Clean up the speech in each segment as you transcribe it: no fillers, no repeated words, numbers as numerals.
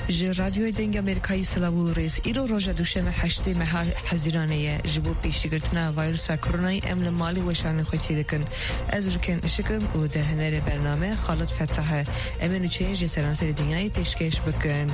رادیو دنگ امریکایی سلاو ریز ایرو روژا دوشنبه 8 ماه حزیرانه جبو پیشگرتنا ویروس کرونای امن مالی و شان خوشی دکن از رکن شکم و در هنر برنامه خالد فتح امن چینج سرانسر دنیای پیشکش بکن.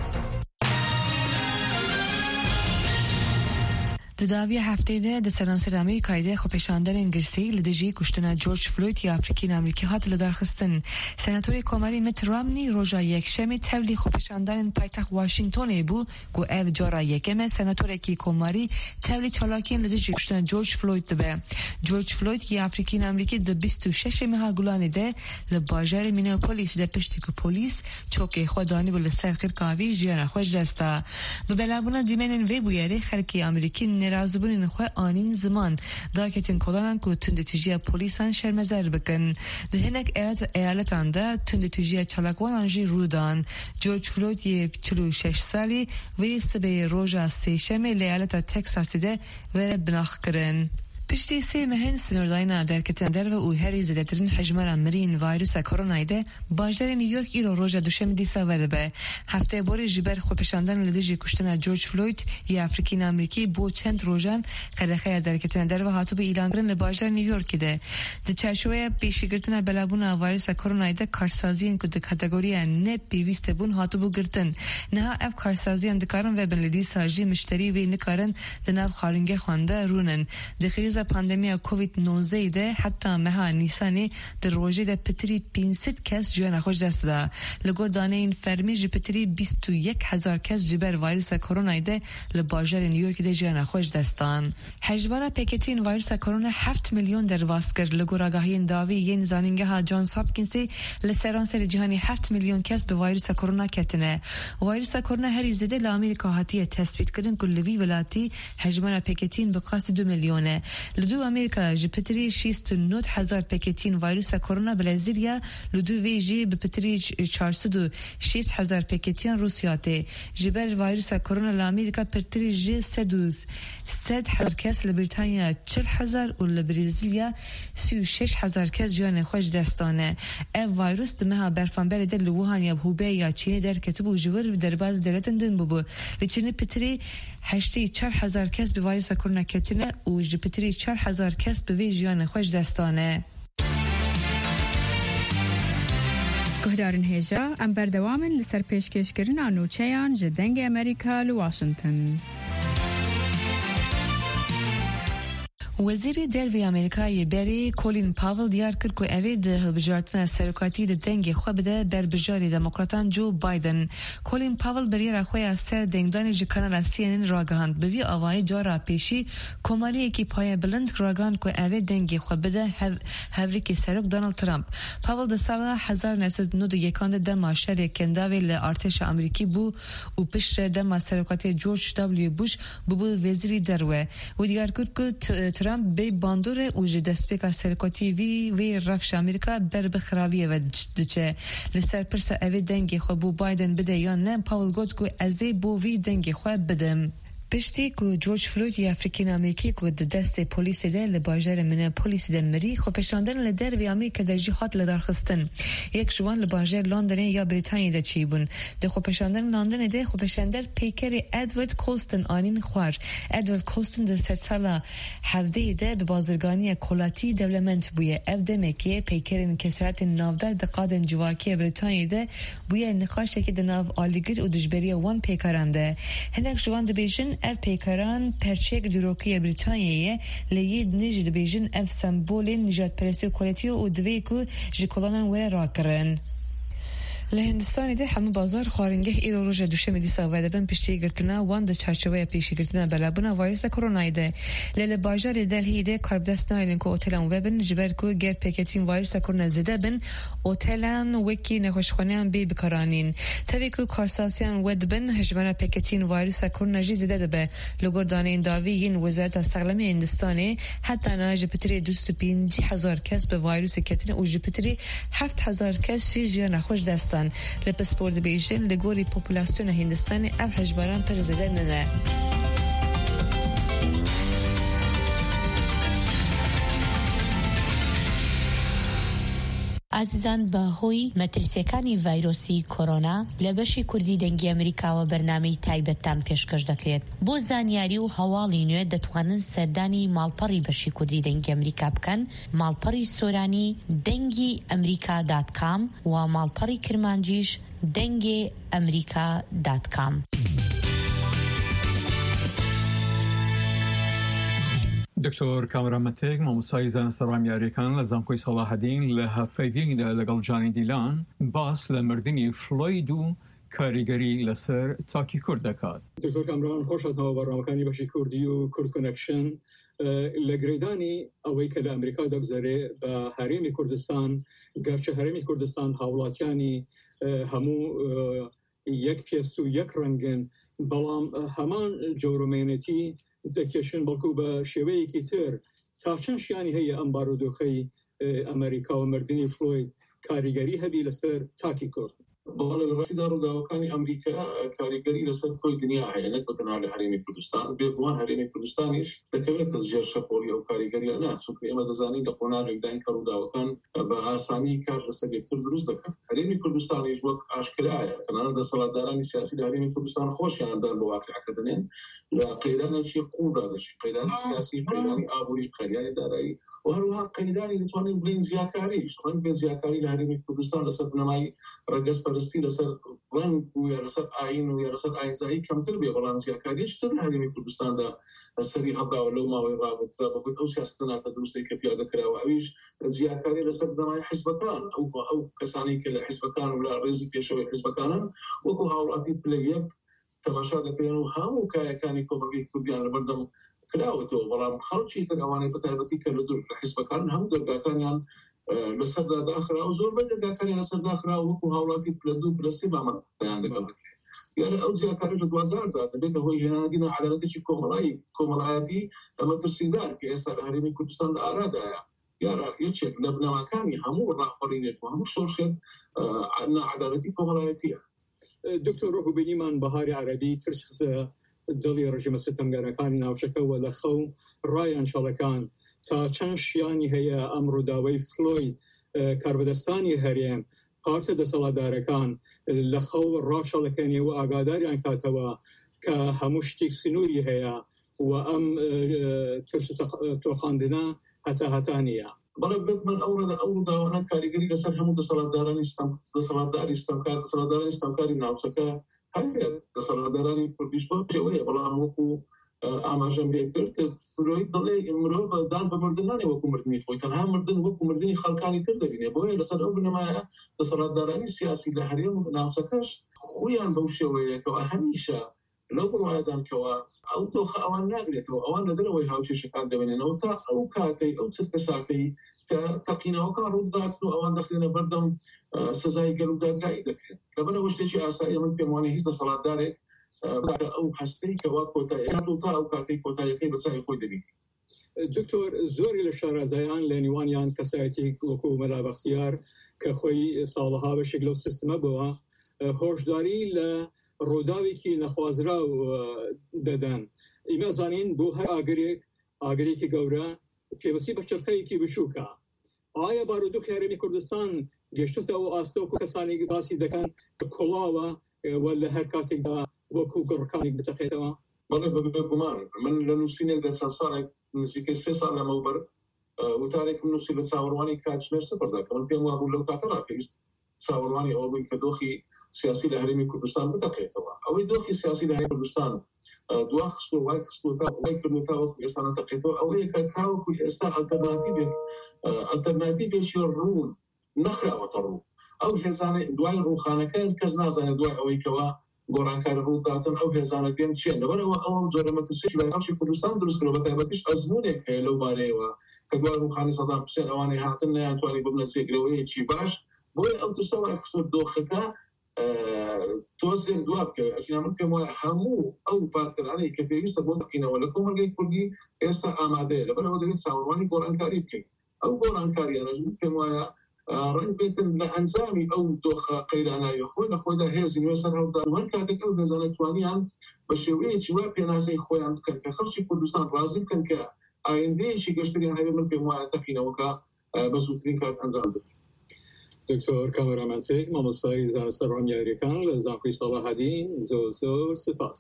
داوی هفته ده سرانسر امریکایی ده خوپشاندن انگلیسی لدجی کشتن جورج فلوید یا افریقی امریکی هات لدرخستن سناتوری کماری مت رامنی روزا یک شنبه تبلی خوپشاندن پایتخت واشنگتن بو گو اف جارا یکم سناتوری کی کماری تبلی چالاکین لدجی کشتن جورج فلوید ده جورج فلوید یا افریقی امریکی ده 26 ماه گلانی ده لباجر مینیاپولیس ده پشتی که پلیس چوکی خودانی بل سرخیر کاوی جیان خوش دستا ببلابونا دیمنن وی بویاری خلکی امریکی رازبون نخواه آنین زمان داکتین کلانن که تند تجیه پولیسان شرمزر بکن ده هنک ایالتان ده تند تجیه چلکوان آنجی رودان جورج فلوید یه 46 سالی وی سبه روژا سیشم لیالت تکساسی ده وره بناخ کرن پشتی سه مهن سنورداینا در کتندر و اوهری زدترین حجمه مرین ویروس کرونا ده باجدار نیویورک ایرو روژا دوشم دیسا وده به هفته باری جبر خوپشاندن لدیجی کشتن جورج فلوید یا افریقی امریکی بو چند روزان خلقه در کتندر و هاتو به ایلان گرن باجدار نیویورک ده ده چشوه پیشگرتن بلابون ویروس کرونا ده کارسازی که ده کاتگوری نه پیوسته بون هاتو بو گرتن نه اف کارسازی اندکارن و بلدی ساجی مشتری و نکارن ده ناب خارنگه خوانده رونن ده پاندمیا کووید 19 ده حتی ماه نیسانی در روزی ده پتری 500 کس جان خوش دست ده لگور دانه این فرمی جی پتری 21,000 کس جبر ویروس کرونا ده لباجر نیویورک ده جان خوش دستان حجبان پیکتین ویروس کرونا 7 میلیون در واسکر لگور آگاهی داوی ین زانینگه ها جانز هاپکینسی لسرانسر جهانی 7 میلیون کس به ویروس کرونا کتنه ویروس کرونا هری زده لامریکا هاتیه تثبیت کردن کلوی ولاتی حجبان پیکتین به قاس 2 میلیونه لدو امریکا جپتری 690,000 پیکتین ویروس کرونا بلزیریا لدو ویجی بپتری 406,000 پیکتین روسیاته جبر ویروس کرونا لامریکا پتری جی 100,000 کس لبریتانیا 40,000 و لبرزیلیا 36,000 کس جان خوش دستانه اف ویروس دمها برفانبر در لوهان یا هوبه یا چینی در کتب و جور در باز دلتن دن ببو لچینی پتری 84,000 کس به ویروس کرونا کتنه و جپتری 4,000 کس به وی جیان خوش دستانه گهدارن هیجا ام بردوامن لسر پیشکش کرن آنوچهان جدنگ امریکا لواشنگتن وزیر دروی امریکای بری کولین پاول دیار کرد که اوی ده بجارتن سرکاتی ده دنگ خواه بده بر بجاری دموکراتان جو بایدن کولین پاول بری رخوی از سر دنگدانی جی کانال CNN راگهاند به وی آوای جارا پیشی کماری اکی پای بلند راگهاند که اوی دنگ خواه بده هوریکی سرک دونالد ترامپ پاول ده سال 1991 دما شر کنداوی لارتش امریکی بو و پشت دما سرکاتی جورج دبلیو بوش بو وزیری دروه و دیار کرد که ترامپ به باندور اوج دسپیکا سرکاتی وی رفش امریکا بر بخراویه و دچه لسر پرس اوی دنگی خواه بو بایدن بده یا نه پاول گوت که ازی بو وی دنگی خواه بدم پشتی که جورج فلوید یا افریقی امریکی که دست پلیس ده لباجر من پلیس ده مری خوپشاندن لدر و امریکا در جهات لدرخستن یک جوان لباجر لندن یا بریتانیا ده چی بون ده خوپشاندن لندن ده خوپشاندر پیکر ادوارد کولستن آنین خوار ادوارد کولستن ده 3 ساله 17 ده به بازرگانی کولاتی دولمنت بویه اف دمکیه پیکرین کسرات نافدار ده قادن جواکی بریتانیا ده بویه نقاشه که ده ناف آلیگر و دجبری وان پیکرانده هنک جوان ده بیشن اف پیکران پرچک دیروکی بریتانیایه لید نجد بیجن اف سمبول نجات پرسی و کولیتی و دوی که جکولانان وره را کرن لهندستانی ده همه بازار خارنگه ایرو روز دوشنبه دیسا وعده بن پشتی گرتنا وان ده چارچوبه پیشی گرتنا بلابونا ویروس کرونا ده لیل باجار دلهی ده کاربدست نایلن که اوتلان وبن جبر که گر پیکتین ویروس کرونا زده بن اوتلان وکی نخوشخانیان بی بکارانین تاوی که کارساسیان ود بن هجمانا پیکتین ویروس کرونا جی زده ده به لگردانه این داوی این وزارت سقلمی هندستانی حتی ناج پتری 250,000 کس به ویروس کتین و جپتری 7,000 کس شی جیان خوش دست لپسپورد بیشن لگوری پوپولاسیون هندستانی اف هجباران پر زده ننه ئازیزان بە هۆی مەترسیەکانی ڤایرۆسی کۆرۆنا لە بەشی کوردی دەنگی ئەمریکاوە بەرنامەی تایبەتتان پێشکەش دەکرێت. بۆ زانیاری و هەواڵی نوێ دەتوانن سەردانی ماڵپەڕی بەشی کوردی دەنگی ئەمریکا بکەن، ماڵپەڕی سۆرانی دەنگی ئەمریکا.com و ماڵپەڕی کرمانجیش دەنگی ئەمریکا.com. دکتۆر کامرامەتێک مامۆستای زانستە ڕامیاریەکان لە زانکۆی سەلاحەدین لە هەفتەیەکدا لەگەڵ جانی دیلان باس لە مردنی فلۆید و کاریگەری لەسەر تاکی کورد دەکات. دکتۆر کامران خۆشاتەوە بەڕامەکانی بەشی کوردی و کورد کۆنەکشن لە گرێدانی ئەوەی کە لە ئەمریکا دەگوزارێ بە هەرێمی کوردستان، گەرچە هەرێمی کوردستان هاوڵاتیانی هەموو یەک پێست و یەک ڕەنگن، بەڵام هەمان جۆرەمێنەتی دەکێشن بەڵکو بە شێوەیەکی تر. تا چەند شیانی هەیە ئەم بارودۆخەی ئەمریکا و مردنی فلۆید کاریگەری هەبی لەسەر تاکی کورد؟ بەڵێ لە ڕاستیدا ڕووداوەکانی ئەمریکا کاریگەری لەسەر کۆی دنیا هەیە، نەک بەتەنها لە هەرێمی کوردستان، بێگومان هەرێمی کوردستانیش دەکەوێتە ژێر شەپۆلی ئەو کاریگەریە ناچووکە ئێمە دەزانین لە قۆناغێکداین کە ڕووداوەکان بە ئاسانی کار لەسەر یەکتر دروست دەکەن. هەرێمی کوردستانیش وەک ئاشکرایە تەنانەت دەسەڵاتدارانی سیاسی لە هەرێمی کوردستان خۆشیاندان بە واقعەکە دەنێن لە قەیرانێکی قوڵدا دەشی، قەیرانی سیاسی، قەیرانی ئابووری، قەیرانی دارایی و هەروەها قەیرانی دەتوانین بڵین زیاکاریش. ڕەنگ بێ زیاکاری لە هەرێمی کوردستان لەسەر بنەمای ڕەگەزپەرستی لەسەر ڕەنگ و یا لەسەر ئاین و یا لەسەر ئاینزایی کەمتر بێ، بەڵام زیاکاریشتر لە هەرێمی کوردستاندا سەری هەڵداوە لەو ماوەی ڕابردوودا بەهۆی ئەو سیاستە ناتە دروستەی کە پیادەکراوە. ئەویش زیاکاری لەسەر بنەمای حیزبەکان، ئەو کەسانی کە لە حیزبەکان و لە ڕێزی پێشەوەی حیزبەکانن وەکو هاوڵاتی پلە یەک تەماشا دەکرێن و هەموو کایەکانی کۆمەڵگەی کوردیان لەبەردەم کراوەتەوە، بەڵام خەڵکی تر ئەوانەی بەتایبەتی کە لە حیزبەکان هەموو دەرگاکانیان لەسەردا داخرا و زۆربەی دەرگاکانیان لەسەر داخرا و وەکو هاوڵاتی پلە دوو پلە سێ بەیان دەکەن. یعنی ئەو زیاکاری لە 2000دا دەبێتە هۆی هێنانگیری عەدالەتێکی کۆمەڵایەتی ئەمەترسیدار کە ئێستا لە هەرێمی کوردستان لە ئارادایە. دیارە یەکێک لە بنەماکانی هەموو ڕاپەڕینێک و هەموو شۆڕشێک نەعەدالەتی کۆمەڵایەتیە. دکتۆر ڕۆحوبینیمان بەهاری عەرەبی ترس دڵی ڕژیمە ستەمگەرەکانی ناوچەکەوە لە خەو ڕایان شەڵەکان تا چەند شیانی هەیە ئەم ڕووداوەی فلۆید کاربەدەستانی هەرێم پارتە دەسەڵاتدارەکان لە خەو ڕاشەڵەکەنی و ئاگاداریان کاتەوە کە هەموو شتێک سنووری هەیە و ئەم ترس تۆخاندنە هەتانیە. بەڵێ بێگومان ئەو ڕووداوانە کاریگەری لەسەر هەموو دەسەڵاتدارانی ستەمکاری ناوچەکە هەیە. دەسەڵاتدارانی کوردیش بەو شێوەیە، بەڵام وەکو ئاماژەم لێ کرد فلۆید دەڵێ مرۆڤ دان بە مردن نانێ وەکو مردنی خۆی، تەنها مردن وەکو مردنی خەڵکانی تر دەبینێ. بۆیە لەسەر ئەو بنەمایە دەسەڵاتدارانی سیاسی لە هەرێم و ناوچەکەش خۆیان بەو شێوەیەکەوە هەمیشە لەو بڕوایەدان کەوە ئەو دۆخە ئەوان ناگرێتەوە، ئەوان لە دەرەوەی هاوچێشەکان دەبێنێنەوە تا ئەو کاتەی ئەو چرکە ساتەی کە تەقینەوەکان ڕوودات و ئەوان دەخرێنە بەردەم سزای گەل و دادگایی دەکرێت. لەبەرەوە شتێکی ئاساییە من پێم وانێ هیچ دەسەڵاتدارێک ئەو هەستەی کەوا کۆتاییات و تا ئەو کاتەی کۆتاییەکەی بەسەری خۆی دەبێت. دکتۆر زۆری لە شارەزایان لە نیوانیان کەسایەتی وەکو مەلا بەختیار کە خۆی ساڵەها بەشێک لەو سیستەمە بووە هۆشداری لە ڕووداوێکی نەخوازرا دەدەن. ئیمە زانین بۆ هەر ئاگرێکی گەورە پێوەستی بە چرکەیەکی بچووکە. ئایا بارودۆخی هەرێمی کوردستان گەشتوتەوە ئاستەوە کەسانی باسی دەکەن کە کوڵاوە و لە هەر کاتێکدا وەکو گڕکانی بتەقێتەوە؟ بەڵێ بێگومان من لە نووسینێک لە چەند ساڵێک نزیکەی 3 ساڵ لەمەوبەر وتارێکم نووسی لە چاوەڕوانی کاتژمێر سەفەردا کە من پێم وابوو لەو کاتەدا پێویست چاوەڕوانی ئەوە بووین کە دۆخی سیاسی لە هەرێمی کوردستان بتەقێتەوە. ئەوەی دۆخی سیاسی لە هەرێمی کوردستان دوا خستو وای خستوتا وای کردوتا وەکو ئێستا نەتەقێتەوە ئەوەیە کە تاوەکو ئێستا ئەلتەرناتیڤێکی ڕوون نەخراوەتە ڕوو. ئەو هێزانە دوای ڕووخانەکان کەس نازانێت دوای ئەوەی کەوا گۆڕانکاری ڕووداتن ئەو هێزانە دێن چێن. لەبەرەوە ئەوم زۆرە مەترسیی لای خەڵکی کوردستان دروست کردەوە، بەتایبەتیش ئەزمونێک هەیە لەو بارەیەوە کە دوای ڕووخانی سەدام حوسێن ئەوانەی هاتن نەیانتوانی ببنە جێگرەوەیەکی باش. بۆیە ئەو ترسەوە خستۆ دۆخەکە تۆزێک دوا بکەوێت. ئەکینا من پێم وایە هەموو ئەو فاکتۆرانەی کە پێویستە بۆ تەقینەوە لە کۆمەلگەی کوردی ئێستا ئامادەیە، لەبەرەوە دەبێت چاوەڕوانی گۆڕانکاری بکەین. ئەو گۆڕانکاریانەش پێم وایە ڕەنگ بێتن لە ئەنجامی ئەو دۆخە قەیراناوی خۆی لە خۆیدا هێزی نوێ سەر هەڵدان وەر کاتێک ئەو هێزانە توانیان بە شێوەیەکی وا پێناسەی خۆیان بکەن کە خەڵکی کوردستان ڕازی بکەن کە ئایندەیەکی گەشتریان هەبێت. من پێم وایە تەقینەوەکە بە زووترین کات ئەنجام بدەن. دکتۆر کامەرامەتێک مامۆستای زانستە ڕامیاریەکان لە زانکۆی ساڵاحەدین زۆر سپاس.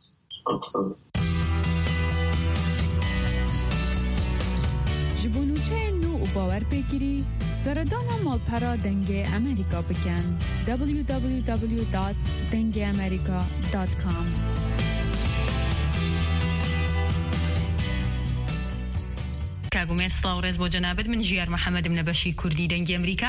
ji bo nûçeyên nû û bawerpêkirî seredana malpera dengê Amerîka bikin www.dengeamerika.com. کاگومێت سڵاوڕێز بۆ جەنابەت من ژیار محەممەدم لە بەشی کوردی دەنگی ئەمریکا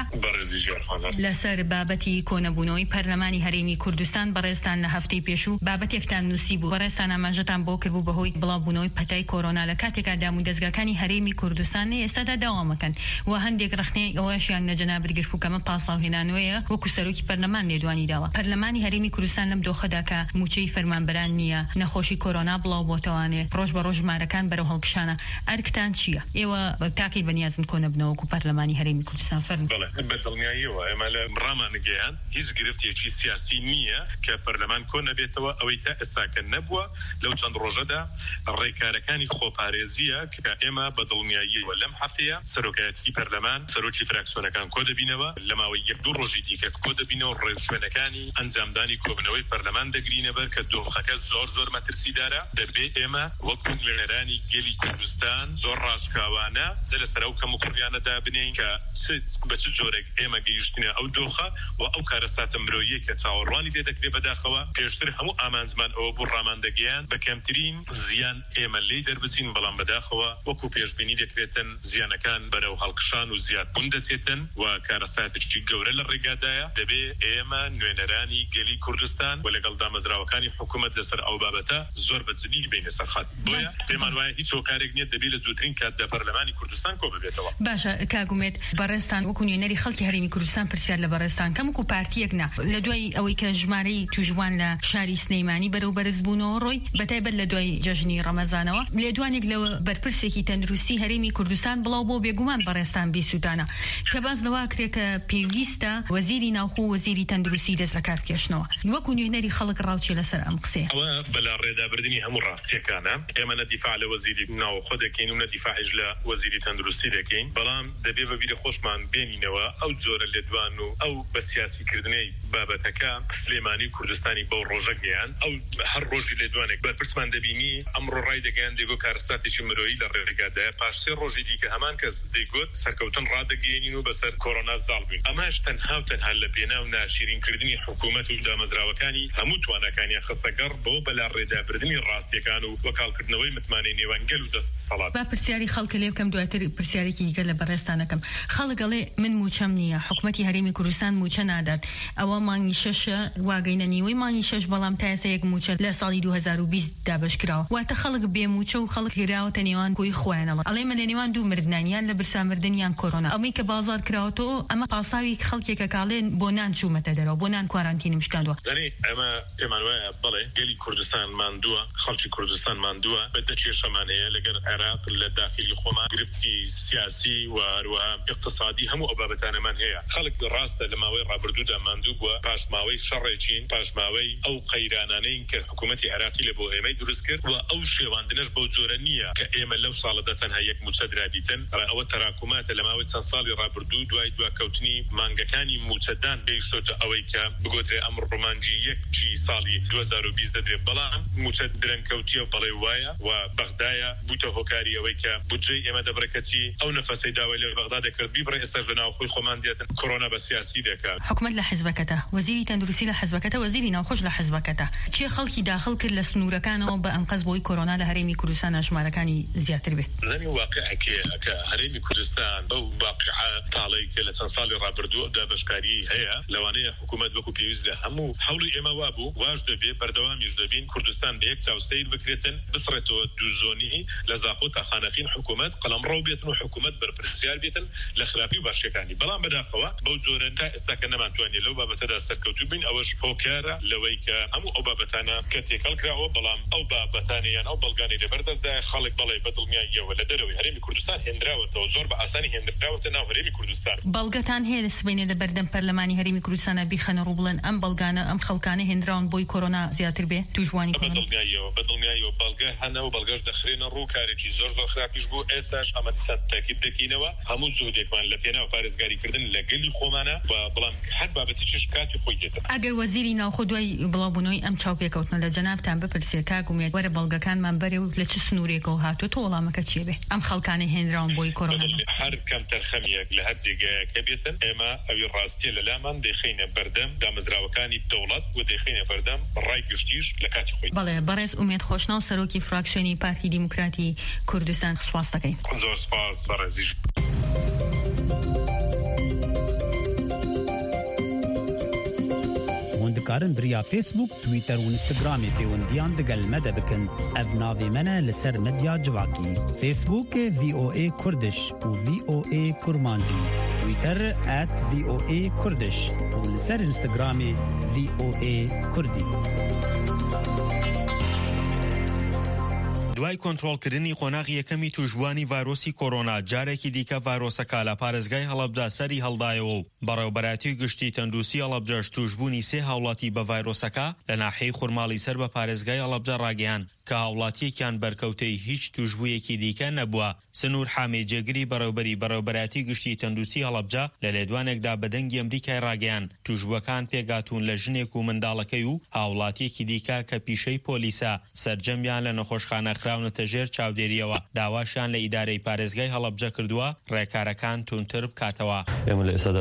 لەسەر بابەتی کۆنەبوونەوەی پەرلەمانی هەرێمی کوردستان بەڕێستان لە هەفتەی پێشوو بابەتێکتان نووسی بوو بەڕێستان ئاماژەتان بۆ کردبوو بەهۆی بڵاوبوونەوەی پەتای کۆرۆنا لە کاتێکا داموی دەستگاکانی هەرێمی کوردستان ئێستادا داوامەکەن و هەندێک ڕخنەی ئەوەشیان لە جەنابەت گرفوکەمە پاساوهێنانوەیە وەکو سەرۆکی پەرلەمان لێدوانی داوە پەرلەمانی هەرێمی کوردستان لەم دۆخەدا کە موچەی فەرمانبەران نییە نەخۆشی کۆرۆنا بڵاو بۆتەوانێ ڕۆژ بە ڕۆژ ژمارەکان بەرەو هەڵکشانە ئەرکتان چییە؟ ئێوە تاقی بەنیازن کۆنەبنەوەکو پەرلەمانی هەرێمی کوردستان فەرموو. بەڵێ بەدڵنیاییەوە ئێمە لە ڕامانگەیان هیچ گرفتێکی سیاسی نییە کە پەرلەمان کۆ نەبێتەوە ئەوەی تا ئێستاکە نەبووە لەو چەند ڕۆژەدا ڕێکارەکانی خۆپارێزیە کە ئێمە بەدڵنیاییەوە لەم هەفتەیە سەرۆکایەتی پەرلەمان سەرۆکی فراکسیۆنەکان کۆ دەبینەوە لەماوەی 1-2 ڕۆژی دیکە کۆ دەبینەوە ڕێوشوێنەکانی ئەنجامدانی کۆبنەوەی پەرلەمان دەگرینە بەر کە دۆخەکە زۆر مەترسیدارە دەبێت ئێمە وەکو نوێنەرانی گەلی کوردستان زۆر ڕاشکاوانە لەسەر ئەو کەم و کوڕیانەدا بنین کە بە چ جۆرێک ئێمە گەیشتنە ئەو دۆخە و ئەو کارە ساتە مرۆیە کە چاوەڕوانی لێ دەکرێت بەداخەوە پێشتر هەموو ئامانجمان ئەوە بۆ ڕاماندەگەیان بە کەمترین زیان ئێمە لێ دەربچین بەڵام بەداخەوە وەکو پێشبینی دەکرێتن زیانەکان بەرەو هەڵکشان و زیادبوون دەچێتن و کارە ساتێکی گەورە لە ڕێگادایە دەبێ ئێمە نوێنەرانی گەلی کوردستان و لەگەڵ دامەزراوەکانی حکوومەت لەسەر ئەو بابەتە زۆر بەجددی بینە سەرخات بۆیە پێمان وایە هیچ هۆکارێک نییە دەبێت لە جووترین کاتدا پەرلەمانی کوردستان کۆ ببێتەوە. باشە کاگومێت بەڕێستان وەکو نوێنەری خەڵکی هەرێمی کوردستان پرسیار لە بەڕێستان کەمکو پارتیەک نا لە دوای ئەوەی کە ژمارەی توژوان لە شاری سنەیمانی بەرەو بەرز بوونەوە ڕۆی بەتایبەت لە دوای جەژنی ڕەمەزانەوە لێدوانێک لە بەرپرسێکی تەندروستی هەرێمی کوردستان بڵاو بۆ بێگومان بەڕێستان بێسوودانە کە باز لەوا کرێ کە پێویستە وەزیری ناوخۆ وەزیری تەندروستی دەست لە کارکێشنەوە وەکو نوێنەری خەڵک ڕاوچێ لەسەر ئەم قسەیە. ئەوە بەلا ڕێدابردنی هەموو ڕاستیەکانە ئێمە نەدیفاع لە وەزیری ناوخۆ دەکەین و نەدیفاعش لە وەزیری تەندروستی دەکەین بەڵام دەبێ بە بیرە خۆشمان بێنینەوە ئەو جۆرە لێدوان و ئەو بە سیاسیکردنەی بابەتەکە سلێمانی کوردستانی بەو ڕۆژە گەیان ئەو هەر ڕۆژی لێدوانێک بەرپرسمان دەبینی ئەمڕۆ ڕای دەگەیان دەیگۆ کارەساتێکی مرۆیی لە ڕێگادایە پاش 3 ڕۆژی دیکە هەمان کەس دەیگوت سەرکەوتن ڕادەگەێنین و بەسەر کۆرۆنا زاڵ بووین ئەماش تەنها لە پێناو ناشرینکردنی حکوومەت و دامەزراوەکانی هەموو توانەکانیان خستەگەڕ بۆ بەلا ڕێدابردنی ڕاستیەکان و وەکالکردنەوەی متمانەی نێوانگەل و دەسەڵات. با پرسیاری خەڵک لێ بکەم دواتر پرسیارێکی دیکە لە بەڕێستانەکەم خەڵگەڵێ من موچەم نییە حکوومەتی هەرێمی کوردستان موچە نادات ئەوە مانگی 6 واگەینە نیوەی مانگی 6 بەڵام تا ئێستا یەک موچە لە ساڵی 2020 دابش کراوە واتە خەڵک بێ موچە و خەڵک هێراوەتە نێوان کۆی خۆیانەوە ئەڵێ مە لە نێوان دوو مردنانیان لە برسامردنیان کۆرۆنا ئەمەی کە بازار کراوەتەوە ئەمە پاساوی خەڵکێکە کاڵێن بۆ نان چوومەتە دەرەوە بۆ نان کوارانتینی مشکاندووە زانی ئەمە پێمان وایە بڵێ گەلی کوردستان ماندووە خەڵکی کوردستان ماندووە بە دەچێشەمان هەیە لەگەر عێراق لە داخلی خۆمان گرفتی سیاسی و هەروەها اقتصادی هەموو ئەو بابەتانەمان هەیە خەڵک ڕاستە لە ماوەی ڕابردوودا ماندوو بووە پاشماوەی شەڕێکین پاشماوەی ئەو قەیرانانەی کە حکوومەتی عێراقی لە بۆ ئێمەی دروست کرد و ئەو شێواندنەش بەو جۆرە نییە کە ئێمە لەو ساڵەدا تەنها یەک موچە درابیتن ئەوە تەراکوماتە لە ماوەی چەند ساڵی ڕابردوو دوای دواکەوتنی مانگەکانی موچەدان گەیشتۆتە ئەوەی کە بگۆترێ ئەم ڕۆمانجی یەکی ساڵی 2020 دەدرێت بەڵام موچە درەنکەوتیە و بەڵێ وایە و بەغدایە بوتە هۆکاری ئەوەی کە بودجەی ئێمە دەبڕێکەتی ئەو نەفەسەی داوای لە بەغدا دەکرد بیبڕێ ئێستاش لە ناوخۆی خۆمان دێتن کۆرۆنا بە سیاسی دەکات حکوومەت لە حیزبەکەتە وەزیری تەندروستی لە حیزبەکەتە وەزیری ناوخۆش لە حیزبەکەتە چێ خەڵکی داخل کرد لە سنوورەکانەوە بە ئەنقەز بۆی کۆرۆنا لە هەرێمی کوردستان ژمارەکانی زیاتر بێت زەنی واقعەکەیە کە هەرێمی کوردستان بەو واقعە تاڵەی کە لە چەند ساڵی ڕابردووە دابشکاری هەیە لەوانەیە حکوومەت وەکو پێویست لە هەموو هەوڵی ئێمە وابوو واش دەبێت بەردەوامیش دەبین کوردستان بە یەک چاوسەیر بکرێتن بسڕێتەوە دوو زۆنی لە زاخۆ تا خانەقین حکوومەت قەڵەمڕەو بێتن و حکوومەت بەرپرسیار بێتن لە خراپی و باشەکانی بەڵام بەداخەوە بەو جۆرە تا ئێستا کە نەمانتوانێت لەو بابەتەدا سەرکەوتوو بین ئەوەش هۆکارە لەوەی کە هەموو ئەو بابەتانە کە تێکەڵ کراوە بەڵام ئەو بابەتانیان ئەو بەڵگانی لەبەردەستدا خەڵک بەڵێ بەدڵنیاییەوە لە دەرەوەی هەرێمی کوردستان هێنراوەتەوە زۆر بە ئاسانی هێنراوەتە ناو هەرێمی کوردستان بەڵگەتان هەیە لە سبەینێ لە بەردەم پەرلەمانی هەرێمی کوردستانە بیخەنە ڕوو بڵێن ئەم بەڵگانە ئەم خەڵکانە هێنراون بۆی کۆرۆنا زیاتر بێ توژوانی بەدڵنیاییەوە بەڵگە هەنە و بەڵگەش دەخرێنە ڕوو کارێکی زۆر خراپیش بوو ئێساش ئەمە دیسان تاکید دەکەینەوە هەموو جهودێکمان لە پێناو پارێزگاریکردن لە گەلی خۆمانە بەڵام هەر بابەتیش کاتی خۆی دێتە. ئەگەر وەزیری ناوخۆ دوای بڵاوبوونەوەی ئەم چاوپێکەوتنە لە جەنابتان بپرسێ کاک ومێد وەرە بەڵگەکانمان بەرێ و لە چ سنوورێکەوە هاتووە تۆ وەڵامەکە چێ بێ ئەم خەڵکانەی هێنراون بۆی کۆرۆنا هەر کەم تەرخەمیەک لە هەر جێگایەکە بێتن ئێمە ئەوی ڕاستیە لە لامان دەیخینە بەردەم دامەزراوەکانی دەوڵەت و دەیخینە بەردەم ڕای گشتیش لە کاتی خۆی. بەڵێ بەڕێز ئومێد خۆشناو سەرۆکی فراکسیۆنی پارتی دیموکراتی کوردستان سواس دەکەین. زۆر سپاس بەڕێزیش. دکارن بریا فیسبوک، تویتر و اینستاگرامی پیوندیان دگل مده بکن. اف ناوی منه لسر مدیا جواکی. فیسبوک VOA کردش و VOA کرمانجی. تویتر @VOA کردش و لسر اینستاگرامی VOA کردی. دوای کۆنتڕۆڵکردنی قۆناغی یەکەمی توشبوانی ڤایرۆسی کۆرۆنا جارێکی دیکە ڤایرۆسەکە لە پارێزگای هەڵەبجە سەری هەڵدایەوە و بەڕێوەبەراتی گشتی تەندروستی هەڵەبجەش توشبوونی 3 هاوڵاتی بە ڤایرۆسەکە لە ناحیەی خورماڵی سەر بە پارێزگای هەڵەبجە ڕاگەیان کە هاوڵاتیەکیان بەرکەوتەی هیچ توشبوویەکی دیکە نەبووە. سنوور حامێ جێگری بەڕێوەبەراتی گشتی تەندروستی هەڵەبجە لە لێدوانێکدا بە دەنگی ئەمریکای ڕاگەیان توشبووەکان پێگاتوون لە ژنێک و منداڵەکەی و هاوڵاتیەکی دیکە کە پیشەی پۆلیسە سەرجەمیان لە نەخۆشخانە خراونەتە ژێر چاودێریەوە. داواشیان لە ئیدارەی پارێزگای هەڵەبجە کردووە ڕێکارەکان تونتر بکاتەوە. ئێمە لە ئێستادا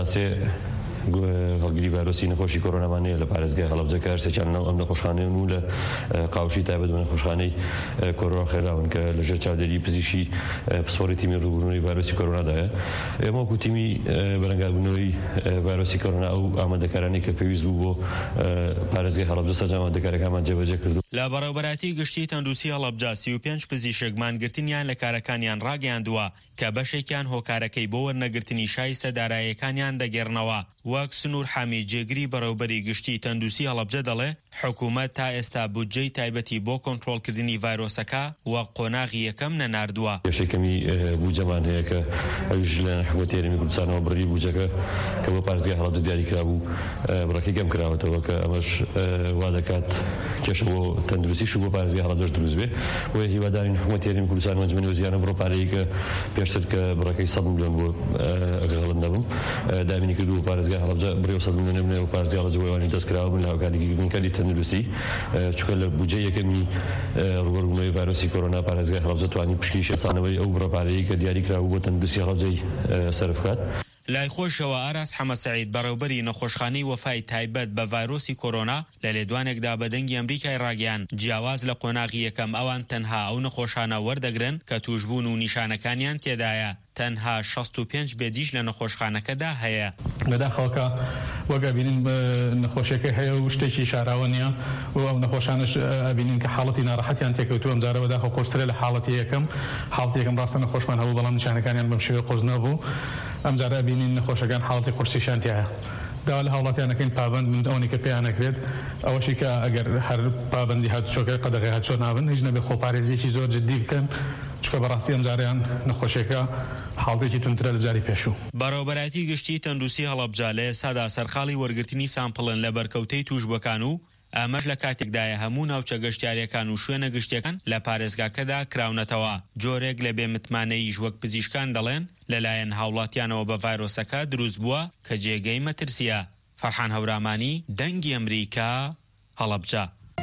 هەڵگیری ڤایرۆسی نەخۆشی کۆرۆنامانەیە لە پارێزگای هەڵەبجە کە هەرسێکیان ئەم نەخۆشخانەیە و لە قاوشی تایبەت بە نەخۆشخانەی کۆرۆنا خێراون کە لەژێر چاودێری پزیشکی پسپۆڕی تیمی ڕووبوونەوەی ڤایرۆسی کۆرۆنادایە. ئێمە وەکو تیمی بەرەنگاربوونەوەی ڤایرۆسی کۆرۆنا ئەو ئامادەکارانی کە پێویست بوو بۆ پارێزگای هەڵەبجە سەرنجام ئامادەکاریەکانمان جێبەجێ کردو. لە بەڕێوەبەراتی گشتی تەندروستی هەڵەبجە 35 پزیشک مانگرتنیان لە کارەکانیان ڕاگەیاندووە کە بەشێکیان هۆکارەکەی بۆ وەرنەگرتنی شایستە داراییەکانیان دەگێڕنەوە. وەک سنوور حامی جێگری بەڕێوەبەری گشتی تەندروستی هەڵەبجە دەڵێ حکوومەت تا ئێستا بودجەی تایبەتی بۆ کۆنتڕۆڵکردنی ڤایرۆسەکە وەک قۆناغی یەکەم نەناردووە. یەکێمی بودجەمان هەیە کە ئەویش لە حکوومەتی هەرێمی کوردستانەوە بڕی بودجەکە کە بۆ پارێزگای هەڵەبجە دیاری کرابوو بڕەکەی کەم کراوەتەوە کە ئەمەش وا دەکات کێشە بۆ تەندروستیش و بۆ پارێزگای هەڵەبجەش دروست بێ. بۆیە هیوادارین حکوومەتی هەرێمی کوردستان ئەنجومەنی وەزیرانە بڕۆ پارەیە کە پێشتر کە بڕەکەی 100 میلیۆن بۆ غەڵەت نەبووم دامینی کردو پارێزگای هەڵەبجە بڕێ 100 میلیۆن نەبنێ و پارێزگای هەڵەبجە وێوانی دەستکراوە بوون لە هاوکاریکردنی تەندروستی چونکە لە بودجەی یەکەمی ڕوبەڕوونەوەی ڤایرۆسی کۆرۆنا پارێزگای هەڵەبجە توانی پشکی شەسانەوەی ئەو بڕەپارەیە کە دیاری کراوە بۆ تەندروستی هەڵەبجەی سەرف بکات. لای خۆشەوە ئاراس حەمەسەعید بەڕێوەبەری نەخۆشخانەی وەفای تایبەت بە ڤایرۆسی کۆرۆنا لە لێدوانێکدا بە دەنگی ئەمریکای ڕاگەیان جیاواز لە قۆناغی یەکەم ئەوان تەنها ئەو نەخۆشانە وەردەگرن کە توشبوون و نیشانەکانیان تێدایە. تەنها 65 بێدیش لە نەخۆشخانەکەدا هەیە. لەداخەوەکە وەگە بینین نەخۆشیەکەی هەیە و شتێکی شاراوە نییە و ئەو نەخۆشانش ئەبینین کە حاڵەتی ناڕەحەتیان تێکەوتووە ئەم جارەوە داخە خۆشترە لە حاڵەتی یەکەم. حاڵەتی یەکەم ڕاستە نەخۆشمان هەبوو بەڵام نیشانەکانیان بەم شێوەیە قۆز نەبوو. ئەم جارە بینین نەخۆشەکان حاڵەتی قورسیشان تایە. داوا لە هاوڵاتیانەکەین پابند من ئەوەی کە پێیان نەکرێت ئەوەشی کە ئەگەر هەر پابندی هاتوچۆکە قەدەغی هاتچۆ نابن هیچ نەبێ خۆپارێزیەکی زۆر جددی بکەن چکە بەڕاستی ئەم جاریان نەخۆشیەکە حاڵەتێکی تونترە لە جاری پێشوو. بەڕێوەبەراتی گشتی تەندروستی هەڵەبجە لە ئێستادا سەرقاڵی وەرگرتنی سامپڵن لە بەرکەوتەی توشبووەکان و ئەمەش لە کاتێکدایە هەموو ناوچە گەشتیاریەکان و شوێنە گشتیەکان لە پارێزگاکەدا کراونەتەوە. جۆرێک لە بێمتمانەییش وەک پزیشکان دەڵێن لەلایەن هاوڵاتیانەوە بە ڤایرۆسەکە دروست بووە کە جێگەی مەترسیە. فەرحان هەورامانی دەنگی ئەمریکا هەڵەبجە.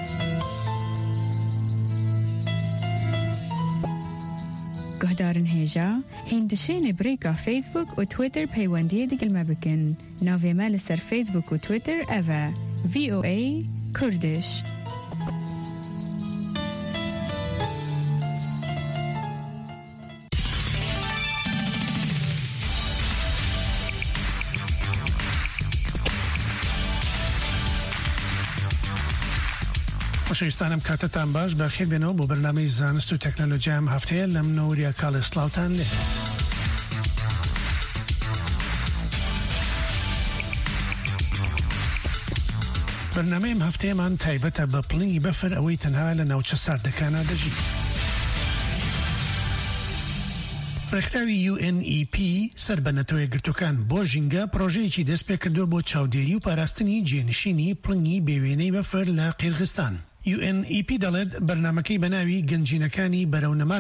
گهدارن هێژە هیندشێنێ برێکا فیسبوک و تویتر پەیوەندیە دیگەلمە بکەن. ناوێمە لەسەر فیسبوک و تویتر ئەڤە VOA کوردش. خۆشەویستانم کاتتان باش بەخێر بێنەوە بۆ بەرنامەی زانست و تەکنۆلۆژیام هەفتەیە لەم نەوریە کاڵ سلااوتان لێ. بەرنامەیم هەفتەیەمان تایبەتە بە پڵنگی بەفر ئەوەی تەنها لە ناوچە ساردەکانە دەژی. ڕێکخراوی UNEP سەر بە نەتەوەی گرتوەکان بۆ ژینگە پرۆژەیەکی دەست پێ کردووە بۆ چاودێری و پاراستنی جێنشینی پڵنگی بێوێنەی بەفر لە قیرغستان. UNEP دەڵێت بەرنامەکەی بەناوی گەنجینەکانی بەرەونەمانە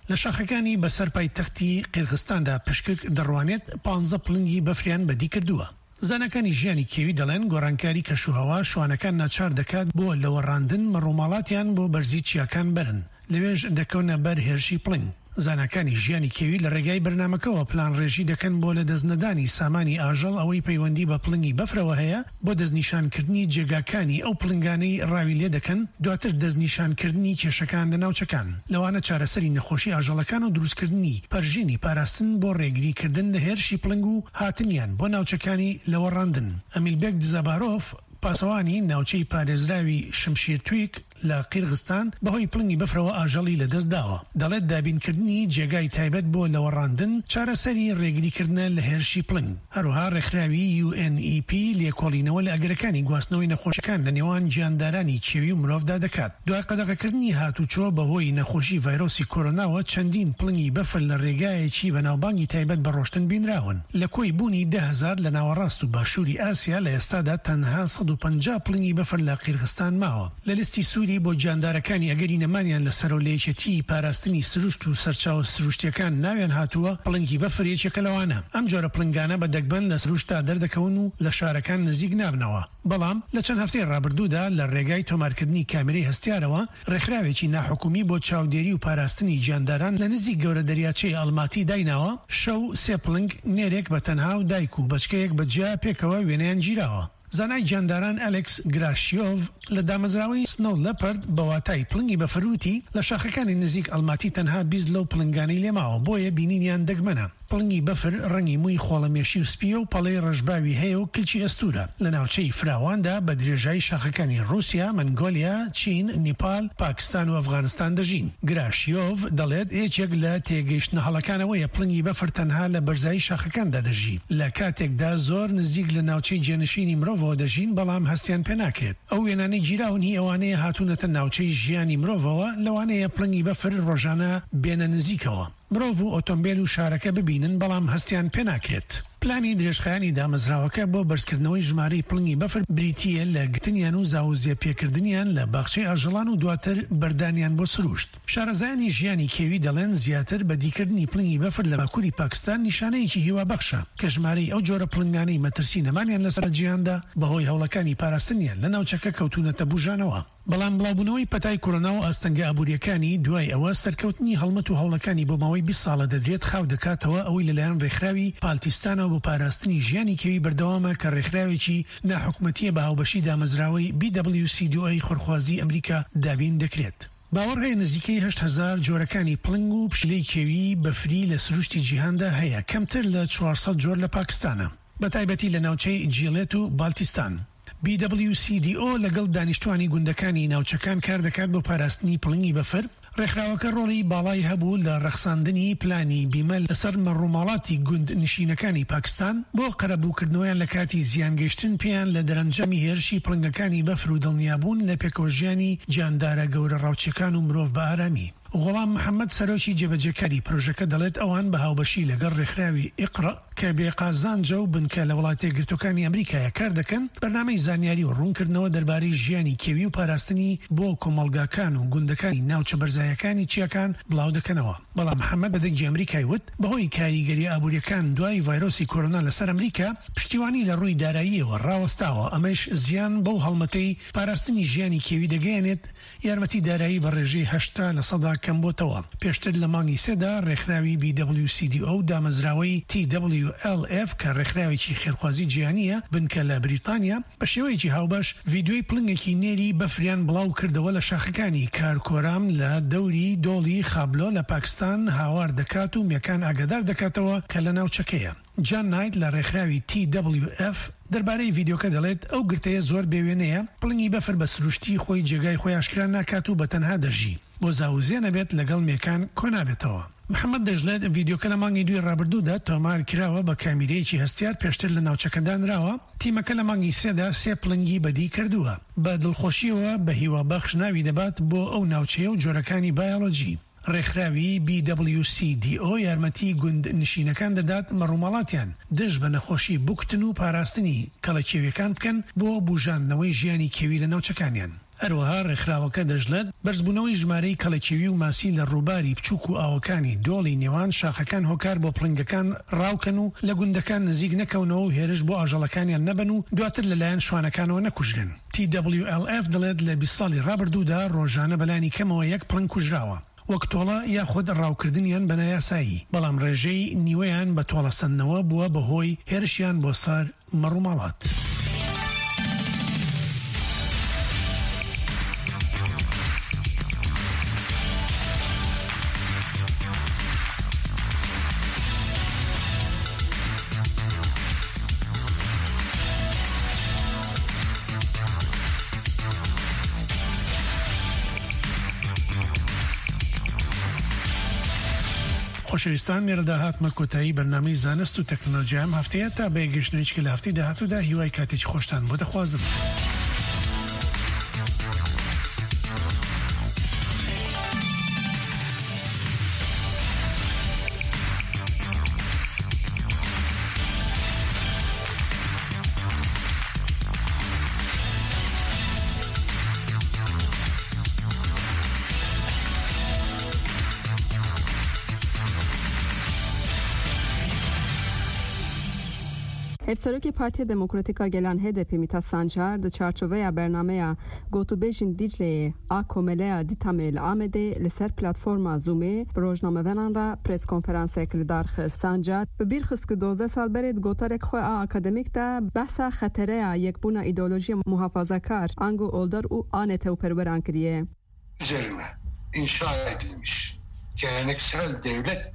لە شاخەکانی بەسەر پایتەختی قیرغستاندا پشکک دەڕوانێت 15 پلنگی بەفریان بەدی کردووە. زانەکانی ژیانی کێوی دەڵێن گۆڕانکاری کەشوهەوا شوانەکان ناچار دەکات بۆ لەوەڕاندن مەڕووماڵاتیان بۆ بەرزی چیاکان برن لەوێژ دەکەونە بەر هێرشی پڵنگ. زانەکانی ژیانی کێوی لە ڕێگای بەرنامەکەەوە پلان ڕێژی دەکەن بۆ لە دەستنەدانی سامانی ئاژەڵ ئەوەی پەیوەندی بە پڵنگی بەفرەوە هەیە بۆ دەستنیشانکردنی جێگاکانی ئەو پڵنگانەی ڕاوی لێ دەکەن دواتر دەستنیشانکردنی کێشەکان لە ناوچەکان لەوانە چارەسەری نەخۆشی ئاژەڵەکان و دروستکردنی پەرژینی پاراستن بۆ ڕێگریکردن لە هێرشی پڵنگ و هاتنیان بۆ ناوچەکانی لەوەڕاندن. ئەمیلبێک دزابارۆف پاسەوانی ناوچەی پارێزراوی شمشیر تویک لە قیرغستان بەهۆی پڵنگی بەفرەوە ئاژەڵی لەدەست داوە. دەڵێت دابینکردنی جێگای تایبەت بۆ لەوەڕاندن چارەسەری ڕێگریکردنە لە هێرشی پڵنگ. هەروها ڕێکخراوی UNEP لێکۆڵینەوە لە ئەگرەکانی گواستنەوەی نەخۆشەکان لە نێوان گیاندارانی کێوی و مرۆڤدا دەکات. دوای قەدەغەکردنی هاتوچۆ بەهۆی نەخۆشی ڤایرۆسی کۆرۆناوە چەندین پڵنگی بەفر لە ڕێگایەکی بەناوبانگی تایبەت بە ڕۆشتن بینراون. لە کۆی بوونی 10,000 لە ناوەڕاست و باشووری ئاسیا لە ئێستادا تەنها 150 پڵنگی بەفر لە قیرغستان ماوە. لە لیستی سووری بۆ گیاندارەکانی ئەگەری نەمانیان لە سەرۆلەیەکێتی پاراستنی سروشت و سەرچاوە سروشتیەکان ناویان هاتووە پڵنگی بەفر یەکێکە لەوانە. ئەم جۆرە پڵنگانە بە دەگبەن لە سروشتا دەردەکەون و لە شارەکان نزیک نابنەوە. بەڵام لە چەند هەفتەی ڕابردوودا لە ڕێگای تۆمارکردنی کامێرەی هەستیارەوە ڕێکخراوێکی ناحکومی بۆ چاودێری و پاراستنی گیانداران لە نزیک گەورە دەریاچەی ئەڵماتی دایناوە. شەو 3 پڵنگ نێرێک بە تەنها و دایک و بەچکەیەک بەجیا پێکەوە وێنەیان گیراوە. زانای گیانداران ئەلێکس گراشیۆڤ لە دامەزراوەی سنۆ لەپەرد بەواتای پڵنگی بەفروتی لە شاخەکانی نزیک ئەڵماتی تەنها 20 لەو پڵنگانەی لێماوە بۆیە بینینیان دەگمەنە. پڵنگی بەفر ڕەنگی مووی خۆڵەمێشی و سپیە و پەڵەی ڕەشباوی هەیە و کلچی ئەستورە. لە ناوچەی فراواندا بە درێژایی شاخەکانی رووسیا، منگۆلیا، چین، نیپال، پاکستان و ئەفغانستان دەژین. گراشیۆڤ دەڵێت یەکێک لە تێگەیشتنە هەڵەکانەوەیە پڵنگی بەفر تەنها لە بەرزایی شاخەکاندا دەژی. لە کاتێکدا زۆر نزیک لە ناوچەی جێنشینی مرۆڤەوە دەژین بەڵام هەستیان پێ ناکرێت. ئەو وێنانەی گیراون هی ئەوانەیە هاتوونەتە ناوچەی ژیانی مرۆڤەوە لەوانەیە پڵنگی بەفر ڕۆژانە بێنە نزیکەوە. مرۆڤ و ئۆتۆمبیل و شارەکە ببینن بەڵام هەستیان پێ ناکرێت. پلانی درێژخایانی دامەزراوەکە بۆ بەرزکردنەوەی ژمارەی پڵنگی بەفر بریتیە لە گرتنیان و زاوزێ پێکردنیان لە باخچەی ئاژەڵان و دواتر بەردانیان بۆ سروشت. شارەزایانی ژیانی کێوی دەڵێن زیاتر بەدیکردنی پڵنگی بەفر لە باکووری پاکستان نیشانەیەکی هیوابەخشە کە ژمارەی ئەو جۆرە پڵنگانەی مەترسی نەمانیان لەسەر جیهاندا بەهۆی هەوڵەکانی پاراستنیان لە ناوچەکە کەوتونەتە بوژانەوە. بەڵام بڵاوبوونەوەی پەتای کۆرۆنا و ئاستەنگە ئابوووریەکانی دوای ئەوە سەرکەوتنی هەڵمەت و هەوڵەکانی بۆ ماوەی 20 ساڵە دەدرێت خاو دەکاتەوە ئەوەی لەلایەن ڕێکخراوی پالتیستانەوە بۆ پاراستنی ژیانی کێوی بەردەوامە کە ڕێکخراوێکی ناحکومەتیە بە هاوبەشی دامەزراوەی BWCDOA خۆرخوازی ئەمریکا دابین دەکرێت. باوەڕ هەیە نزیکەی 8,000 جۆرەکانی پڵنگ و پشلەی کێوی بەفری لە سروشتی جیهاندا هەیە، کەمتر لە 400 جۆر لە پاکستانە، بەتایبەتی لە ناوچەی جیڵێت و بالتیستان. BWCDO لەگەڵ دانیشتوانی گوندەکانی ناوچەکان کار دەکات بۆ پاراستنی پڵنگی بەفر. ڕێکخراوەکە ڕۆڵی باڵای هەبوو لە ڕەخساندنی پلانی بیمە لەسەر مەڕووماڵاتی گوند نشینەکانی پاکستان بۆ قەرەبووکردنەوەیان لە کاتی زیانگەیشتن پێیان لە دەرەنجامی هێرشی پڵنگەکانی بەفر و دڵنیابوون لە پێکەوەژیانی گیاندارە گەورە ڕاوچەکان و مرۆڤ بە ئارامی. غۆڵام محەممەد سەرۆکی جێبەجێکاری پرۆژەکە دەڵێت ئەوان بە هاوبەشی لەگەڵ ڕێکخراوی ئیقڕە کە بێقازانجە و بنکە لە وڵاتە گرتوەکانی ئەمریکایە کار دەکەن بەرنامەی زانیاری و ڕوونکردنەوە دەربارەی ژیانی کێوی و پاراستنی بۆ کۆمەڵگاکان و گوندەکانی ناوچە بەرزایەکانی چیاکان بڵاو دەکەنەوە. بەڵام محەممەد بەدەنگی ئەمریکای وت بەهۆی کاریگەری ئابوووریەکان دوای ڤایرۆسی کۆرۆنا لەسەر ئەمریکا پشتیوانی لە ڕووی داراییەوە ڕاوەستاوە، ئەمەش زیان بەو هەڵمەتەی پاراستنی ژیانی کێوی دەگەیەنێت. یارمەتی دارایی بە ڕێژەی 80% کەم بۆتەوە. پێشتر لە مانگی سێدا ڕێکخراوی BWCDO دامەزراوەی TWLF کە ڕێکخراوێکی خێرخوازی جیهانیە بنکە لە بریتانیا بە شێوەیەکی هاوبەش ڤیدیۆی پڵنگێکی نێری بەفریان بڵاو کردەوە لە شاخەکانی کارکۆرام لە دەوری دۆڵی خابلۆ لە پاکستان هاوار دەکات و میەکان ئاگادار دەکاتەوە کە لە ناوچەکەیە. جان نایت لە ڕێکخراوی TWF دەربارەی ڤیدیۆکە دەڵێت ئەو گرتەیە زۆر بێوێنەیە، پڵنگی بەفر بە سروشتی خۆی جێگای خۆی ئاشکرا ناکات و بەتەنها دەژی بۆ زاوزێ نەبێت لەگەڵ میەکان کۆنابێتەوە. محەممەد دەژڵێت ڤیدیۆکە لە مانگی دوی ڕابردوودا تۆمار کراوە بە کامیرەیەکی هەستیار پێشتر لە ناوچەکەدانراوە. تیمەکە لە مانگی سێدا 3 پڵنگی بەدی کردووە. بە دڵخۆشیەوە بە هیوابەخش ناوی دەبات بۆ ئەو ناوچەیە و جۆرەکانی بایۆلۆجی. ڕێکخراوی BWCDO یارمەتی گوند نشینەکان دەدات مەڕووماڵاتیان دژ بە نەخۆشی بووکتن و پاراستنی کەڵەکێویەکان بکەن بۆ بوژاندنەوەی ژیانی کێوی لە ناوچەکانیان. هەروەها ڕێکخراوەکە دەژڵێت بەرزبوونەوەی ژمارەی کەڵەکیوی و ماسی لە ڕووباری بچووک و ئاوەکانی دۆڵی نێوان شاخەکان هۆکار بۆ پڵنگەکان ڕاوکەن و لە گوندەکان نزیک نەکەونەوە و هێرش بۆ ئاژەڵەکانیان نەبن و دواتر لەلایەن شوانەکانەوە نەکوژرن. TWLF دەڵێت لە 20 ساڵی ڕابردوودا ڕۆژانە بەلانی کەمەوە 1 پڵنگ کوژراوە وەک تۆڵە یاخود ڕاوکردنیان بە نایاسایی، بەڵام ڕێژەی نیوەیان بە تۆڵە سندنەوە بووە بەهۆی هێرشیان بۆ سەر مەڕووماڵات. خۆشەویستان لێرەدا هاتمە کۆتایی بەرنامەی زانست و تەکنۆلۆژیا ئەم هەفتەیە تا بەیەگەشتنەوەیەکی لە هەفتەی داهاتوودا هیوای کاتێکی خۆشتان بۆ دەخوازم. Hevserokê Partiya Demokratîka Gelan HDP Mithat Sancar di çarçoveya bernameya gotûbêjên Dicleyê a Komeleya Dîtamê li Amedê li ser platforma Zoomê bi rojnamevenan re preskonferansek li dar xist. Sancar bi bîr xist ku 12 sal berê di gotarek xwe a akademîk de behsa xetereya yekbûna îdeolojiyê muhafazakar ango oldar û a netewperweran kiriye. Üzerine inşa edilmiş geleneksel devlet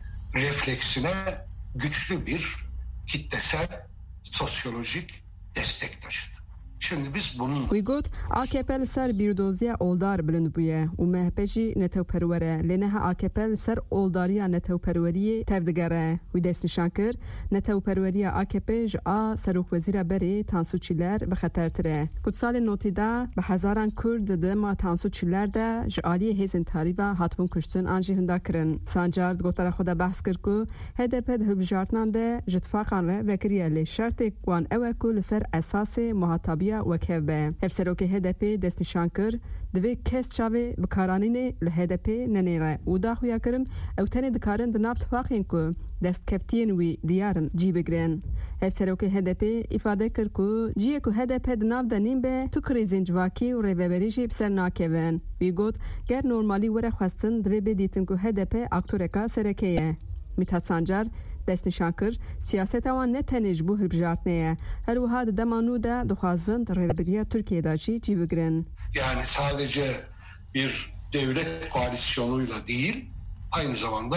refleksine güçlü bir kitlesel sosyolojik destek taşıdı. Şimdi biz bunun Wî got AKP li ser bîrdoziya oldar bilind bûye û MHP jî netewperwere lê neha AKP li ser oldariya netewperweriyê tev digere. Wî destnîşan kir netewperweriya AKP ji a Serokvezîra Berê Tansu Çiller bi xetertir e. Kutsalê notî da bi hezaran Kurd di dema Tansu Çiller de ji aliyê hêzên tarîva hatibûn kuştin an jî hinda kirin. Sancar di gotara xwe de behs kir ku HDP di hilbijartinan de ji tifaqan re vekiriye lê şertê wan ew e ku li ser esasê muhatabiya وەکێ be. Hevserokê HDP destnîşan kir divê kes çavê bikaranînê li HDP nenêre û daxuya kirin ew tenê dikarin di nav tifaqên ku destkevtiyên wî diyarin cî bigirin. Hevserokê HDP îfade kir ku ciyê ku HDP di nav de nîn be tu krîzên civakî û rêveberî jî bi ser nakevin. Wî got ger normalî were xwestin divê bêdîtin ku HDP aktoreka serekê ye. Mithat Sancar destnîşan kir siyaseta wan ne tenê ji bo hilbijartinê ye herwiha di dema nû de dixwazin di rêveberiya Tirkiyeyê jî cî bigirin. Yani sadece bir devlet koalisyonuyla değil, aynı zamanda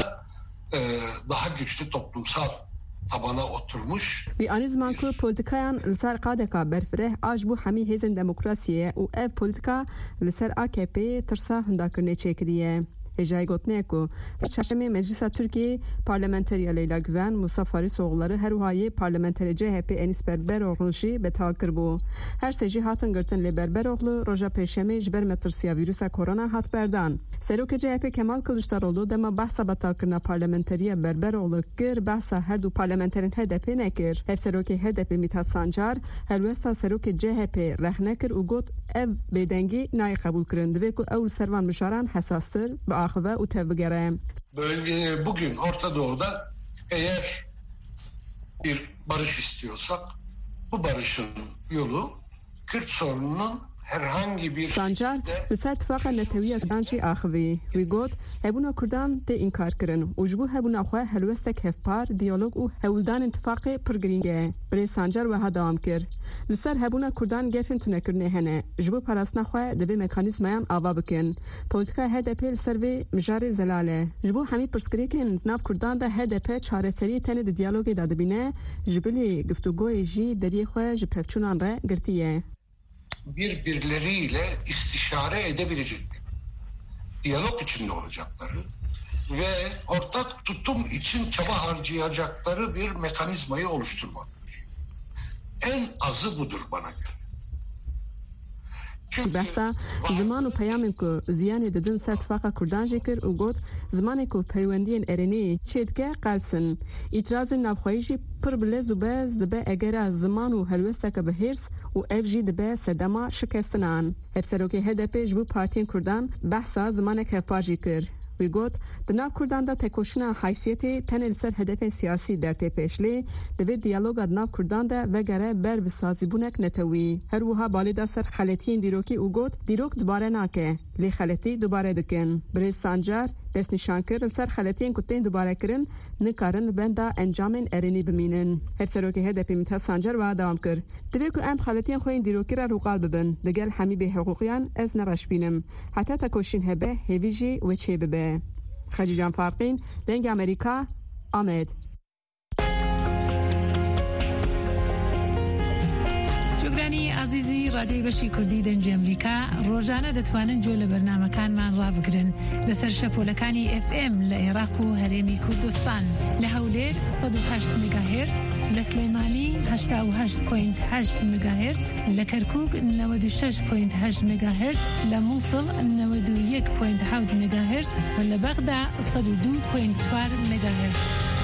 daha güçlü toplumsal tabana oturmuş. Wî anî ziman ku politikayan li ser qadeka berfireh a ji bo hemî hêzên demokrasiyê û ev politika li ser AKP'yê tirsa hundakirinê çêkiriye. Hêjayê gotinê ku çarşemê Meclisa Tirkiyeyê parlamenteriya Leyla Güven, Musa Farisoğulları herwayê parlamenterê CHP Enis Berberoğlu jî betal kirbû. Her sê jî hatin girtin lê Berberoğlu roja pêşemê ji ber metirsiya vîrusa korona hat berdan. Serokê CHP Kemal Kılıçdaroğlu dema behsa betalkirina parlamenteriya Berberoğlu kir, behsa her du parlamenterên HDP nekir. Hevserokê HDP Mithat Sancar helwesta serokê CHP rehne kir û got ev bêdengî nayê qebûl kirin. Divê ku ew li servan mijaran hesastir bi axıve û tev bigere. Bugün Orta Doğu'da eğer bir barış istiyorsak bu barışın yolu Kürt sorununun herhangi bir Sancar li ser tifaqa netewiya Kurdan jî axivî. Wî got hebûna Kurdan tê înkar kirin û ji bo hebûna xwe helwestek hevpar, diyalog û hewildanên tifaqê pir girîng e. Birêz Sancar wiha dewam kir. Li ser hebûna Kurdan gefên tunekirinê hene. Ji bo parastina xwe divê mekanîzmayan ava bikin. Polîtika HDP li ser vê mijarê zelal e. Ji bo hemî pirsgirêkên nav Kurdan de HDP çareseriyê tenê di diyalogê de dibîne, ji bilê guftûgoyê jî deriyê xwe ji pevçûnan re girtiye. Birbirleriyle istişare edebilecekleri, diyalog içinde olacakları ve ortak tutum için çaba harcayacakları bir mekanizmayı oluşturmalıdır. En azı budur bana göre. بحثا زمان و پیام کو زیان ددن اتفاق کردان جکر و گوت زمان کو پیوندین ارنی چیدکه قلسن اعتراض نافخویجی پر بلز و باز دبه اگر زمان و هلوسته که بهرس و افجی دبه صدما شکستنان افسروکی هدف جبو پارتین کردان بحثا زمان که پاجی کر وی گوت دناو کردان دا تکوشنا حیثیتی تنل سر هدف سیاسی در تپشلی دوی دیالوگ دناو کردان دا وگره بر بسازی بونک نتوی هر وها بالی دا سر خلطین دیروکی او گوت دیروک دوباره ناکه لی خلطی دوباره دکن بریز سانجار دست نشان کرد سر خلطین کتین دوباره کرن نکارن بندا انجامن ارنی بمینن هر سروکی هدف میتا سانجار و دوام کرد دوی که ام خلطین خوین دیروکی را روقال ببن دگل همی به حقوقیان از نرش بینم حتی تکوشین هبه هیویجی و چه ببه خجیجان فارقین دنگ امریکا آمد جوگرانی عزیزی رادیوی بشی کردی دنج امریکا روزانه دتوانن جول برنامه کان من رافقرن لسر شپولکانی اف ام لعراق و هرمی کردستان لحولیر 108 مگاهرتز لسلیمانی 88.8 مگاهرتز لکرکوک 96.8 مگاهرتز لموصل 91.7 مگاهرتز و لبغداد 102.4 مگاهرتز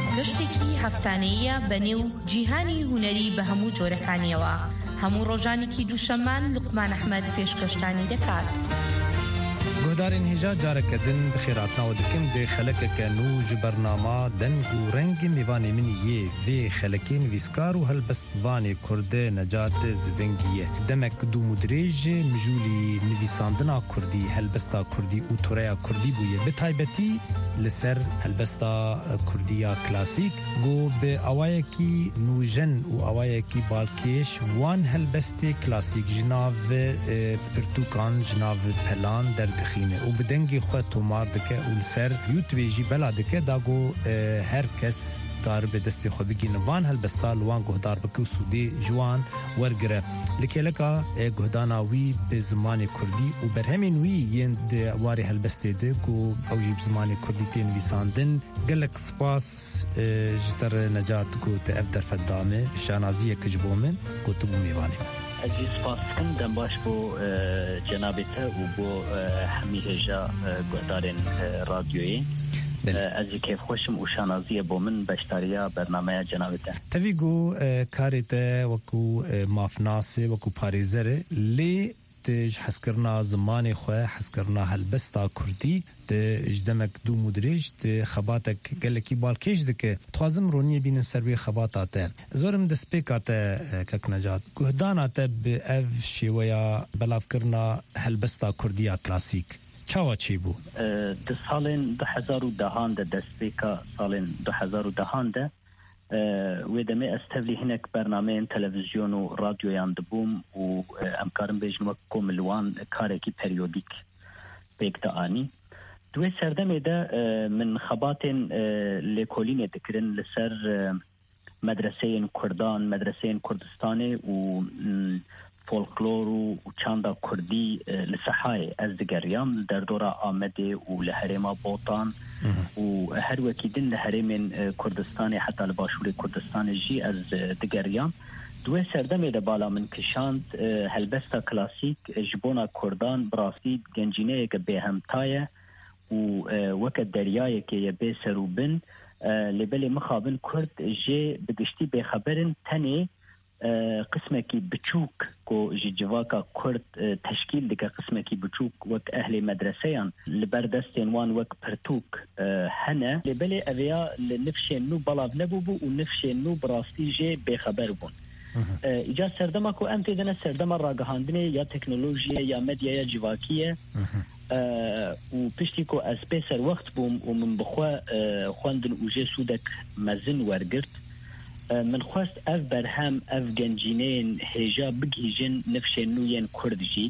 گەشتێکی هەفتانەیە بەنێو جیهانی هونەری بە هەموو جۆرەکانیەوە. هەموو ڕۆژانێکی دووشەمان لوقمان ئەحمەد پێشکەشتانی دەکات. گۆدارên hêja carekedin bi xêratnawa dikin dê xelekeke nû ji bernama deng û rengên mêvanê min yê vê xelekê nivîskar û helbestvanê Kurdê Necat Zivengî ye. Demek dûm û dirêj mijûlî nivîsandina Kurdî, helbesta Kurdî û toreya Kurdî bûye. Bi taybetî li ser helbesta Kurdiya klasîk got bi awayekî nûjen û awayekî balkêş wan helbestê klasîk ji nav pirtûkan, ji nav pelan derdixîne û bi dengê xwe tomar dike û li ser YouTube jî bela dike da got her kes dar bi destê xwe bigîne van helbesta li wan guhdar bike û sûdê ji wan wergire. Li kêleka guhdana wî bi zimanê Kurdî û berhemên wî yên di warê helbestê de got ew jî bi zimanê Kurdî tê nivîsandin. Gelek spas ji te re Necat got ev derfet da me şanaziyeke ji bo min got tu bû mêvanê. Ez ê spas dikim dem baş bo cenabê te û bo hemî hêja guhdarên radyoyê. Ez ê kêfxweşim û şanaziye bo min beşdariya bernameya cenabê te. Tevî got karê te wekû mafnasê wekû parêzerê lê ji hezkirina zimanê xwe, hezkirina helbesta Kurdî ji demek dûm û dirêj di xebatek gelekî balkêş dike. Dixwazim roniyê bînim ser wê xebata te. Zorim destpêka te Kek Necat. Guhdana te bi ev şêweya belavkirina helbesta Kurdiya klasîk çawa çêbû? Di salên 2010 de destpêka salên 2010 de wê demê ez tevlî hinek bernameyên televizyon û radyoyan dibûm û em karin bêjin wek ku li wan karekî periyodîk pêk de anî. Di wê serdemê de min xebatên lêkolînê dikirin li ser medreseyên Kurdan, medreseyên Kurdistanê û folklor û çanda Kurdî li sehayê ez digeriyam li derdora Amedê û li herêma Botan û her wekî din li herêmên Kurdistanê heta li başûrê Kurdistanê jî ez digeriyam. Di wê serdemê de bala min kişand helbesta klasîk ji bona Kurdan bi rastî gencîneyeke bêhemta ye û weke deryayekê ye bê ser û bin lêbelê mixabin Kurd jê bi giştî bêxeberin tenê qismekî biçûk ku ji civaka Kurd teşkîl dike qismekî biçûk wek ehlê medreseyan li ber destên wan wek pirtûk hene lêbelê eviya li nifşên nû balav nebûbû û nifşên nû bi rastî jê bêxeber bûn. Îca serdema ku em tê dine serdema ragihandinê ya teknolojiyê ya medyaya civakî ye û piştî ku ez pê serwext bûm û min bi xwe xwendin û jê sûdek mezin wergirt من خواست اف برهم اف گنجینین هجا بگیجن نفشن نوین کرد جی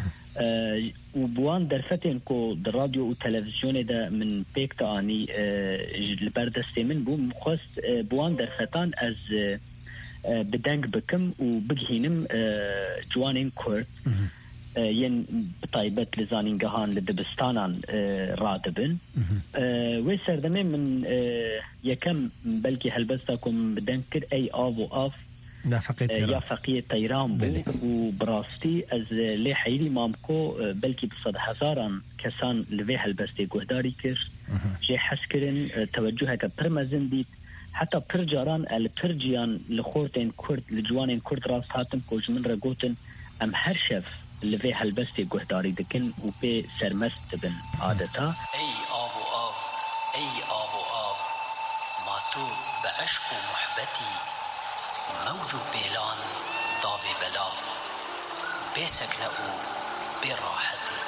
و بوان درفتن کو در رادیو و تلویزیون ده من پیک تانی لبردستی من بو خواست بوان درفتان از بدنگ بکم و بگهینم جوانین کرد ین بطایبت لزانینگهان لدبستانان رادبن و سردمه من یکم بلکی هلبستا کم بدن کر ای آو و آف یا فقیه تیران بو و براستی از لی حیلی مامکو بلکی بصد هزاران کسان لوی هلبستی گهداری کر جی حس کرن توجهه که پرمزن دید حتی پر جاران پر جیان لخورتین کرد لجوانین کرد راست هاتم کوجمن را گوتن ام هر شف لوی هلبستی گهداری دکن و پی سرمست بن عادتا ای آو و آو ای آو و آو ما تو به عشق و محبتی موج و بیلان داوی بلاف بی سکنه و بی راحتی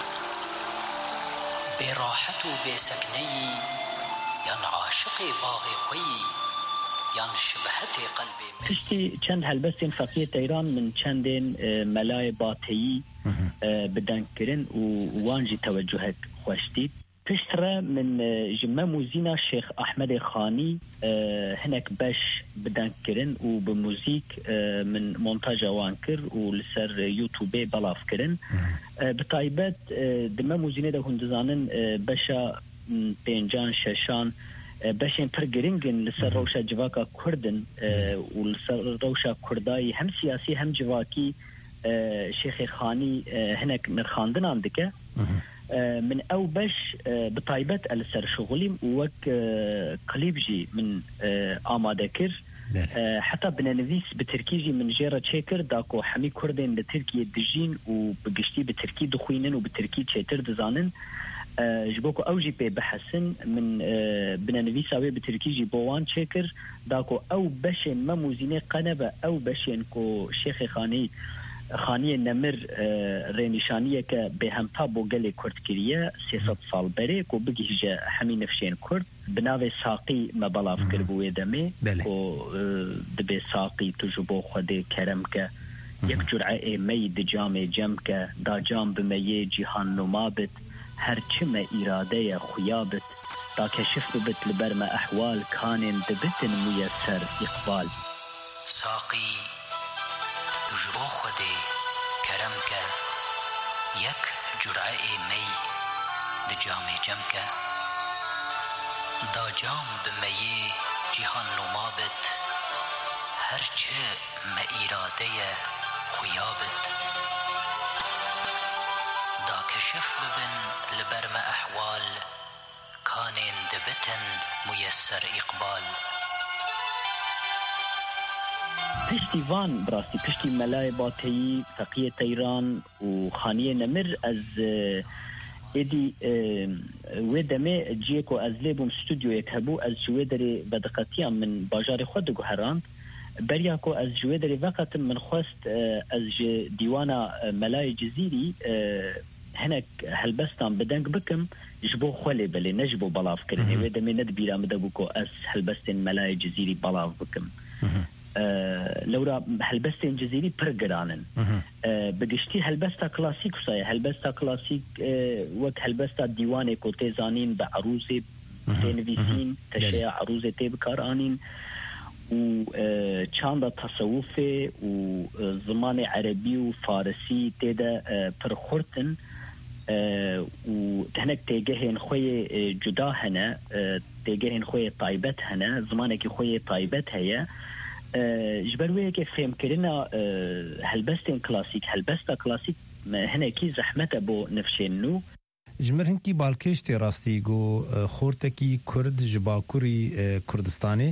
بی راحت و بی سکنهی یان عاشق باغی خویی یان شبهت قلبی پشتی چند هلبستین فقیه ایران من چندین ملای باطیی بدن کرن و وانجی توجهک خوشتید پشتره من جمع موزینا شیخ احمد خانی هنک بش بدن کرن و بموزیک من مونتاج وان کر و لسر یوتیوب بلاف کرن بطایبت دمه موزینه ده هندزانن بشا پنجان ششان بشین پر گرینگن لسر روشا جواکا کردن و لسر روشا کردایی هم سیاسی هم جواکی شیخ خانی هنک مرخاندن آندکه من او باش بطايبت السر شغلي وك قليبجي من آمادكر حتى بننفيس بتركيجي من جيرة شاكر داكو حمي كردين لتركيا دجين وبقشتي بتركي دخوينن وبتركي شاتر دزانن جبوكو او جي بي بحسن من بننفيس اوي بتركيجي بوان شاكر داكو او باشين مموزيني قنبة او باشين كو شيخ خانیه نمر رنشانیه که به هم تابو گلی کرد کریه 300 سال بره کو بگیجه همین نفشین کرد بناوی ساقی مبلاف کربوی دمی کو دبی ساقی تجربه خود کرم که یک جرعه می دجام جم که دا جام بمیه جهان نمابت هرچه ما ایراده خویابت دا کشف ببت لبرم احوال کانن دبتن میسر اقبال ساقی تجربه خودی کرم که یک جرعه می د جام جم که دا جام بمیه جهان نمابت هرچه ما ایراده خویابت دا کشف ببن لبرم احوال کانین دبتن میسر اقبال پشتی وان براستی پشتی ملای باتی فقیه تیران و خانیه نمر از ایدی ودمه جیکو از لیبوم استودیو یک هبو از جویدری بدقتیام من باجار خود دگو هران بریاکو از جویدری وقت من خواست از دیوانا ملای جزیری هناك هلبستان بدنك بكم جبو خولي بلي نجبو بلاف كرني ودمي ندبيرا مدبوكو از هلبستن ملای جزيري بلاف بكم لورا هلبستين جزيري برقرانن بقشتي هلبستا كلاسيك وصايا هلبستا كلاسيك وك هلبستا ديواني كوتي زانين بعروزي تنفيسين تشيع عروزي تبكار آنين و چاندا تصوفي و زمان عربي و فارسي تيدا پرخورتن و هناك تيجهن خوي جدا هنا تيجهن خوي طايبت هنا زمانك خوي طايبت هيا جبرويه که فهم کرنا هلبستين كلاسيك هلبستا كلاسيك هنا كي زحمته بو نفشنو جمرهن کی بالکش تی راستی گو خورتکی کرد جباکوری کردستانی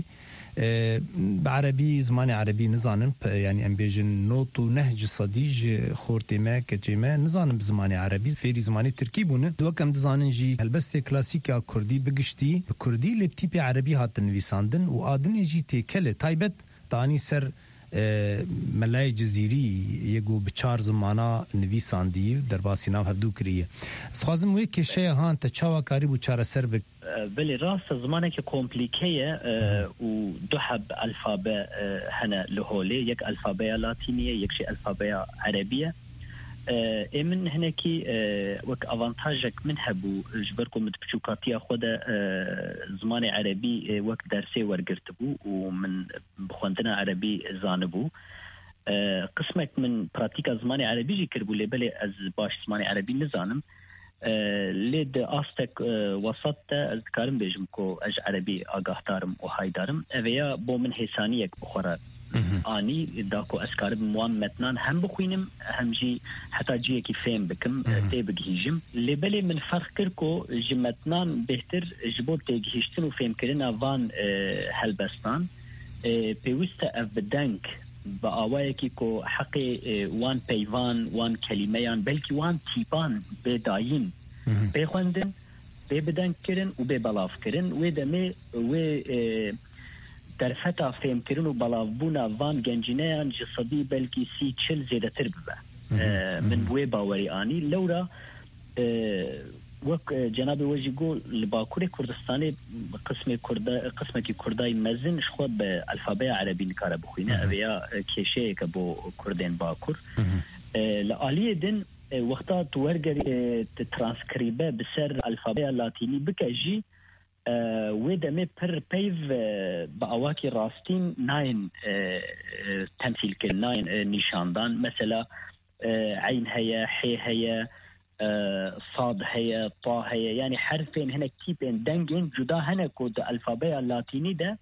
بعربي زمان عربي نزانم يعني ام بيجن نوت ونهج صديج خورتي ما كجيما نزانم بزمان عربي فيري زماني تركي بون دو كم دزانن جي البس كلاسيكا كردي بگشتي بكردي لبتيبي عربي هات نويساندن و ادن جي تكله تايبت تاني سر ملای جزیری یگو بچار زمانا نویساندی در باسینا هفدو کریه سخوازم وی کشه هان تا چاوا کاری بو چاره سر بک بلی راست زمانه که کمپلیکیه و دو حب الفابه هنه لهوله یک الفابه لاتینیه یک شی الفابه عربیه من هناكي وك افانتاجك من هبو جبركم بتشوكاتيا خدا زمان عربي وك درسي ورقرتبو ومن بخوندنا عربي زانبو قسمك من براتيكا زمان عربي جي كربو لي بلي از باش زمان عربي نزانم ليد استك وسط اذكارم بيجمكو اج عربي اگاهدارم وهايدارم اويا بو من حسانيك بخورا آنی داکو اسکار موام متنان هم بخوینم هم جی حتی جی کی فهم بکم تی بگیجم لبلی من فرق کرکو جی متنان بهتر جبو تی گیشتن و فهم کرنا وان هلبستان پیوست اف بدنک با آوائه کی کو حقی وان پیوان وان کلمهان بلکی وان تیپان بداین بخوندن بدنک کرن و بلاف کرن و دمه و درفتا فهم کرن و بلافبونا وان گنجینیان جسدی بلکی 30-40 زیادتر ببه من بوی باوری آنی لورا وک جناب وجی گو لباکور کردستانی قسم کی کردای مزن شخو به الفابه عربی نکاره بخوینه اویا کشه که بو کردین باکور لعالیه دن وقتا تورگر ترانسکریبه بسر الفابه لاتینی بکجی ودمه پر پیو با اواکی راستین ناین تمثیل کن ناین نشاندان مثلا عین هيا حي هيا صاد هيا طا هيا يعني حرفين هنا تيبين دنجين جدا هنا كود الفابيا اللاتيني ده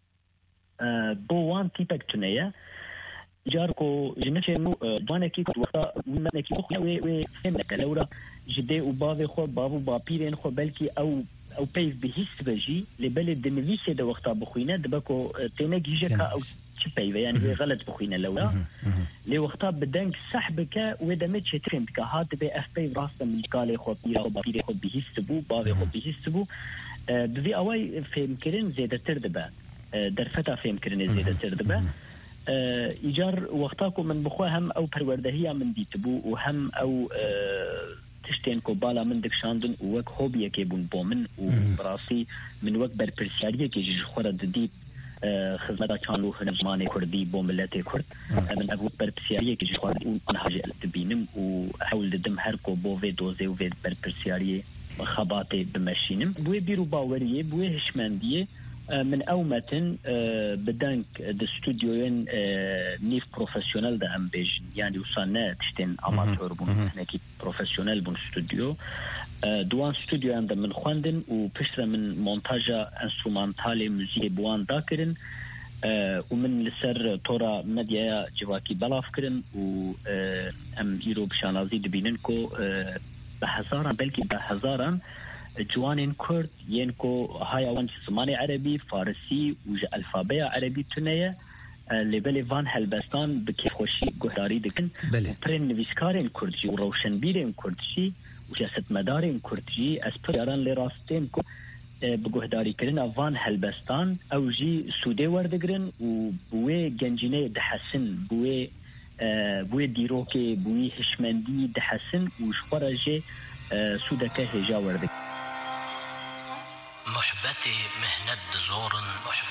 بوان تيبك تنيا جاركو جنشنو جانكي وقتا ومنكي و فهمك لورا جدي وبابي خو بابو بابيرين خو بلكي او بيف بهيس بجي لبلد دنفيسي ده وقتا بخوينه دبكو تنجي جكا او تشبيفه يعني غلط بخوينه لولا لي وقتا بدنك سحبك ودمت شترنت كهات بي اف بي راس من قال خو بابي خو بهيس بابي خو بهيس بذي اواي فهمكرين زيادة تردبه درفتا فهمكرين زيادة تردبه ايجار وقتاكو من بخواهم او پروردهية من ديتبو وهم او تشتين کو بالا من دکشاندن وک هوبیه کې بون بومن او براسي من وک بر پرسیاریه کې جوړه د دې خدمت چالو هنمانه کردی بو ملت کرد من ابو بر پرسیاریه کې جوړه او انهاج تبینم او حول دم هر کو بو و دوزه و بر پرسیاریه خباته بمشینم بو بیرو باوریه بو هشمندیه من اومتن بدنك الاستوديوين نيف بروفيسيونال ده ام بيجن يعني وصلنا تشتين اماتور بون نكي بروفيسيونال بون استوديو دوان استوديو عند من خوندن وبشره من مونتاجا انسترومنتالي موزيك بوان داكرن ومن لسر تورا مديا جواكي بلاف كرن و ام ايرو بشانازي دبيننكو بهزارا بلكي بهزارا جوانين كرد ينكو هاي وان زماني عربي فارسي وج الفابيه عربي تنيه لبلي فان هلبستان بكيف خوشي قهداري دكن برين نويسكارين كردجي وروشنبيرين كردجي وجسد مدارين كردجي اسبرياران لراستين كو بقهداري كرنا فان هلبستان او جي سودي وردقرن وبوي جنجيني دحسن بوي ديروكي بوي هشمندي دحسن وشورجي سودك هجا وردقرن محبتي مهند زورن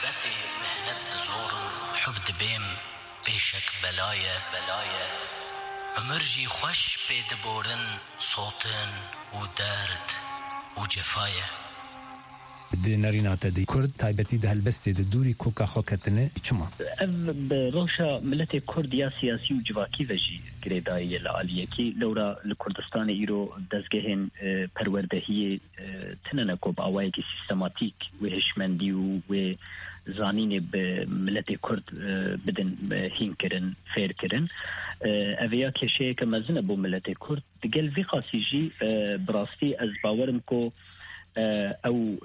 حب دبيم بيشك بلايا عمرجي خوش بيدبورن صوتن ودارت وجفايا دي ناريناتا دي كرد تايبتي ده هلبستي ده دوري كوكا خوكتنه چما بروشا ملتي كرد يا سياسي وجواكي وجي گریدایی العالیه کی لورا لکردستان ایرو دزگهن پروردهی تننه کو باوای کی سیستماتیک و هشمندی و زانین به ملت کرد بدن هین کرن فیر کرن اویا کشه که مزنه بو ملت کرد دگل وی خاصیجی براستی از باورم کو او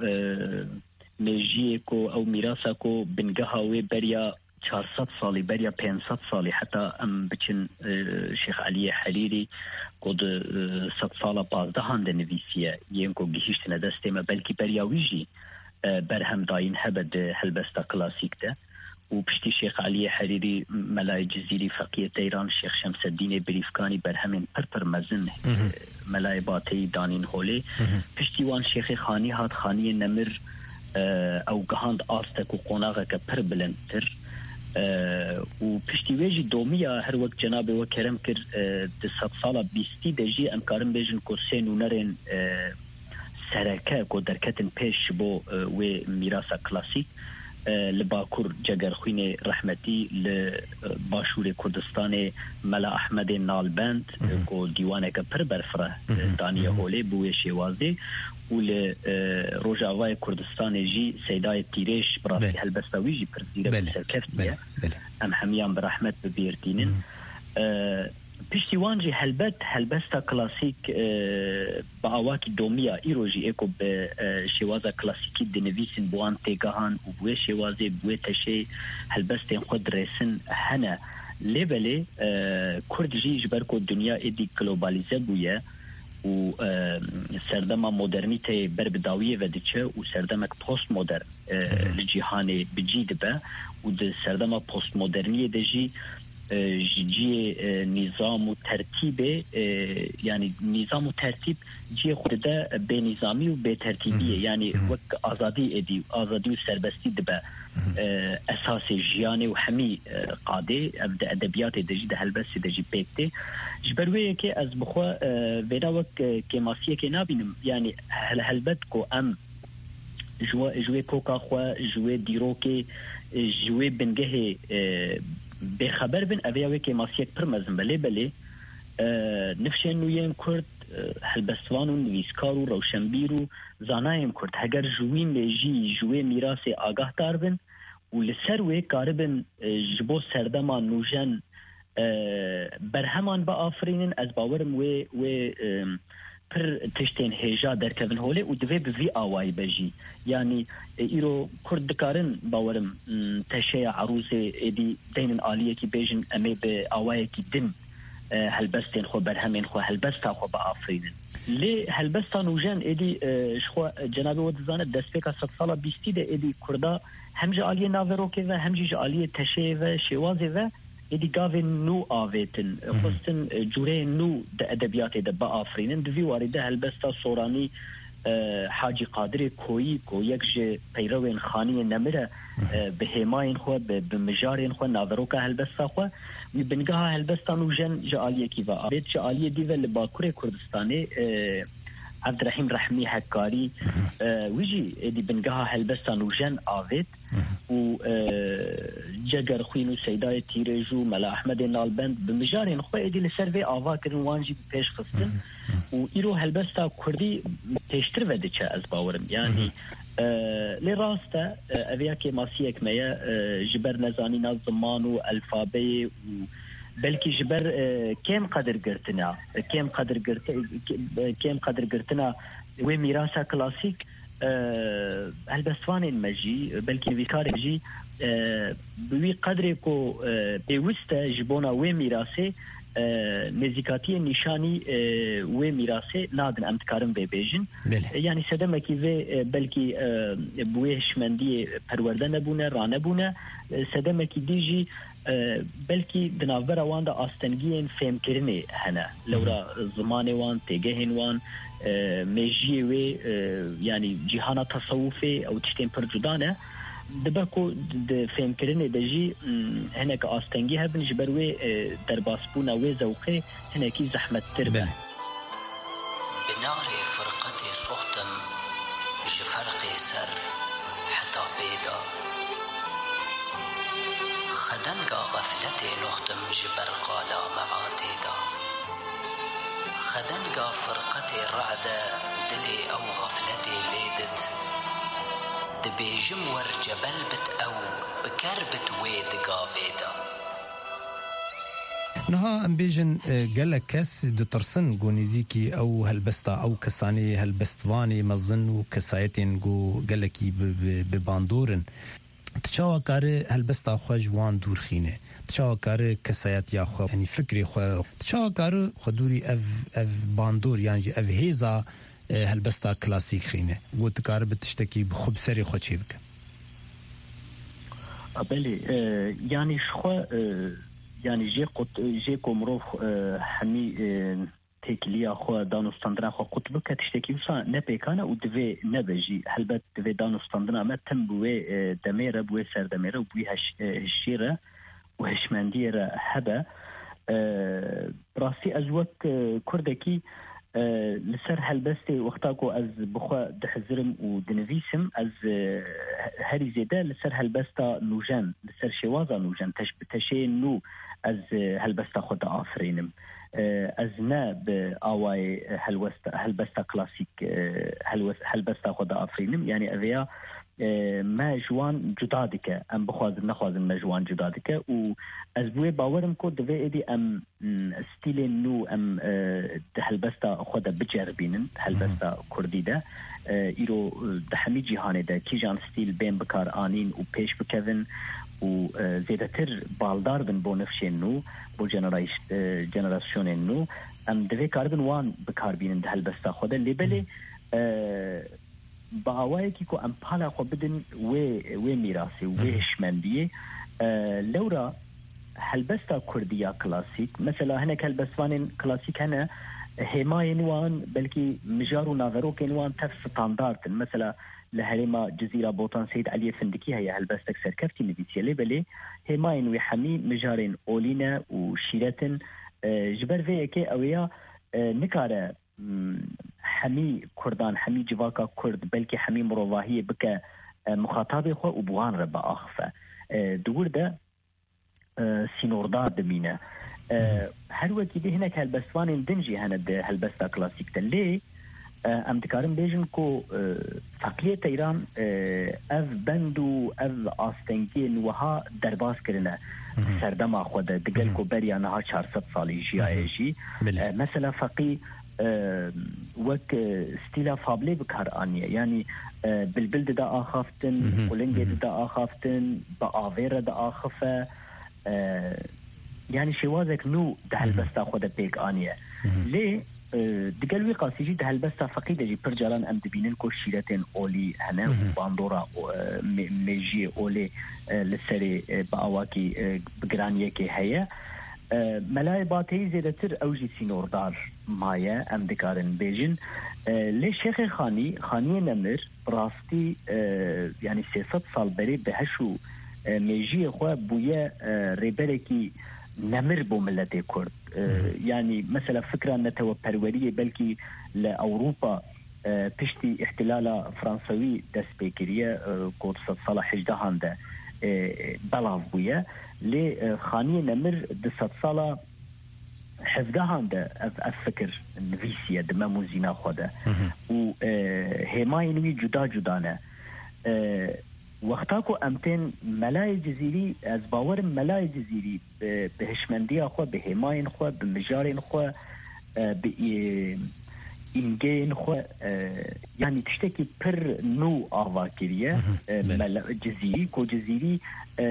نجیه کو او میراثا کو بنگها و بریا 400 سالي بريا 500 سالي حتى ام بچن شيخ علي حريري قد 100 ساله بازده هند نويسيه ينكو گهشتنه دستما بلكي بريا ويجي برهم داين هبد هلبستا كلاسيك ده وبشتي شيخ علي حريري ملاي جزيري فقيه تيران شيخ شمس الدين بريفكاني برهمن پرپر مزن ملاي باتي دانين هولي بشتي وان شيخ خاني هات خاني نمر او گهاند آستك و قوناغه که پر بلندتر و پشتیویجی دومیا هر وقت جناب و کرم کر د 100 ساله بیستی دجی امکارم بیجن کو سینونرن سرکه کو درکتن پیش بو و میراث کلاسیک لباکور جگر خوین رحمتی لباشور کردستان ملا احمد نالبند کو دیوانه که پر برفره دانیه هولی بوی شوازی ول روجاوای کردستان جی سیدای تیرش براسی هلبستاوی جی پرزیره بسرکفتیه ام همیان برحمت ببیرتینن پشتیوان جی هلبستا کلاسیک با آواکی دومیا ایرو جی ایکو به شوازا کلاسیکی دنویسن بوان تیگاهان و بوی شوازی بوی تشه هلبستین خود ریسن هنه لیبلی کرد جی جبرکو دنیا ایدی گلوبالیزه بویه و سردما مدرنیته بربداویه و دچه و سردمک پست مدرن لجیهانه بجید به و ده سردما پست مدرنیه دجی جی نظام و ترتیب یعنی نظام و ترتیب جی خود ده به نظامی و به ترتیبیه یعنی وقت آزادی و سربستی ده به اساس جیانه و همی قاده ادبیات دجی ده هلبستی دجی پیکته جبرویه که از بخوا ویدا وقت که ماسیه که نبینم یعنی هلبت کو ام جوه کوکا خوا جوه دیرو که جوه بنگه به خبر بن اویاوی که ماسیک پر مزن بله نفشن نویم کرد هلبستوان و نویسکار و روشنبیر و زانایم کرد هگر جوی میجی جوی میراث آگاه دار بن و لسر وی کاربن جبو سردمان نوجن برهمان با آفرینن از باورم وی پر تشتين هجا در كفن هولي ودوي بفي آواي بجي يعني إيرو كرد دكارن باورم تشيع عروسي دي دين الآلية كي بيجن أمي بآواي كي دم هلبستين خو برهمين خو هلبستا خو بآفرين لي هلبستا نوجان إدي شخو جنابي ودزانة دسبيكا 6 سالة بيستي ده إدي كردا همجا آلية نافروكي و همجا آلية تشيع و شوازي و إدي قاوين نو آويتن خصن جوري نو ده أدبيات ده بآفرين دوي وارده هلبستا صوراني حاجی قادر کوی کو یکج پیروین خانی نمره بهماین خو بمجارین خو ناوروکا هلبستا خو و بنگاه هلبستان و جن جالیه کی و آبید جالیه دی ول باکور کردستانی عبدالرحیم رحمی حکاری ویجی دی بنگاه هلبستان و جن آوید و جگر خوینو سیدای تیرجو ملا احمد نالبند بمجارین خو دی لسروی آوا کرن وانجی پیش خستن و ایرو هلبستا کردی پیشتر وده چه از باورم یعنی لی راسته اویا که ماسیک میه جبر نزانینا زمان و الفابه و بلکی جبر کم قدر گرتنا و میراسا کلاسیک هلبستوان مجی بلکی ویکار مجی بوی قدر کو پیوسته جبونا و میراسه نزیکاتی نشانی و میراث نادن امتکارم به بیجن یعنی سدمه کی و بلکی بویش مندی پرورده نبونه رانه بونه سدمه کی دیجی بلکی دنابر وان دا آستنگین فهم کرنه هنه لورا زمان وان تگهن وان میجی و یعنی جهان تصوفی او تشتین پر جدانه دبکو د فهم کرنه دجی هناك آستنگی هبن جبروی در باسپونا و زوقی هناکی زحمت تربه بنار فرقت صحتم جفرق سر حتى بيدا خدنگا غفلت نختم جبر قالا معاتيدا خدنگا فرقت رعد دلي او غفلت ليدت دبيجم ور جبل بت او بكربت ويد قافيدا نها ام بيجن قال كاس دترسن غونيزيكي او هلبستا او كساني هلبستواني مظن كسايتين جو قالكي بباندورن تشاو كار هلبستا خوجوان دورخينه تشاو كار كسايت يا خو يعني فكري خو تشاو كار خدوري اف باندور يعني اف هيزا هلبستا كلاسيك خينه قلت كار بتشتكي بخب سري خوشي بك بلي يعني شخو يعني جي كومروف حمي تكليا خو دانوستاندرا خو قطبك تشتكي وصا نبيكانا ودفي نبجي هلبت دفي دانوستاندرا ما تنبوي دميره بوي سر دميره وبوي هشيره وهشمنديره هبه راسي ازوك كردكي لسر هلبستي وقتاكو از بخوا دحزرم ودنفيسم از هري زيدا لسر هلبستا نوجان لسر شوازا نوجان تشي نو از هلبستا خود آفرينم از نا بآواي هلبستا كلاسيك هلبستا خود آفرينم يعني أذيا ما جوان جدادك ام بخوازم نخوازم ما جوان جدادك و از بوي باورم كو دوي ايدي ام ستيلين نو ام هلبستا خودا بجربينن هلبستا كردي ده ايرو دحمي جهاني ده كي جان ستيل بين بكار آنين و پیش بكذن و زيدتر بالدار بن بو نفشين نو بو جنراسيونين نو ام دوي كاربن وان بكار بينن ده هلبستا خودا اللي بلي باوایی که ام پالا خو بدن و میراثی و هشمندیه لورا هلبستا کردیا کلاسیک مثلا هناك هلبستوان کلاسیک هنا هماین وان بلکی مجار و ناغروک وان تف ستاندارد مثلا لهرما جزيرة بوطان سيد علي فندكي هي هلبستك سركفتي نبيتي لي بلي هماين وحمي مجارين اولينا وشيرتن جبر فيكي اويا نكاره حمي كردان حمي جواكا كرد بلكي حمي مروواهية بك مخاطبة خو وبوان ربا أخفى دور ده سينوردار دمينة هر وكي دي هناك هالبستوان دنجي هند هالبستا كلاسيك تلي ام دكارم بيجن كو فقلية ايران اف بندو اف آستنگين وها درباس کرنه سردما خود دقل كو بريانها 400 سالي جي مثلا فقي وك ستيلا فابلي بكار انيه يعني بالبلد دا اخافتن ولنجي دا اخافتن باافير دا اخفه يعني شوازك نو دهل بس تاخذ بيك انيه ليه دقلوي قاسيجي دهل بس فقيده جي برجالان ام دبينن كو شيرتين اولي هنا باندورا ميجي اولي لسري باواكي بجرانيه كي هي ملاي باتي زيدتر اوجي سينوردار مايا ام دكارن بيجن لي شيخ خاني نمر براستي يعني 600 سال بري بهشو ميجي خو بويا ريبركي نمر بو ملتي كرد يعني مثلا فكره نتو بروريه بلكي لاوروبا بشتي احتلال فرنسوي دسبيكريه كورس صلاح جدهانده بلاف بويا لي خاني نمر دست صلا حفظهانده افكر نفيسيه دمامو زينا خوده و هماينوي جدا جدانه وقتاكو امتن ملاي جزيري از باور ملاي جزيري بهشمنديه خو بهماين خو بمجارين خو إنجين خو يعني تشتكي بر نو آواكيرية جزيري كو جزيري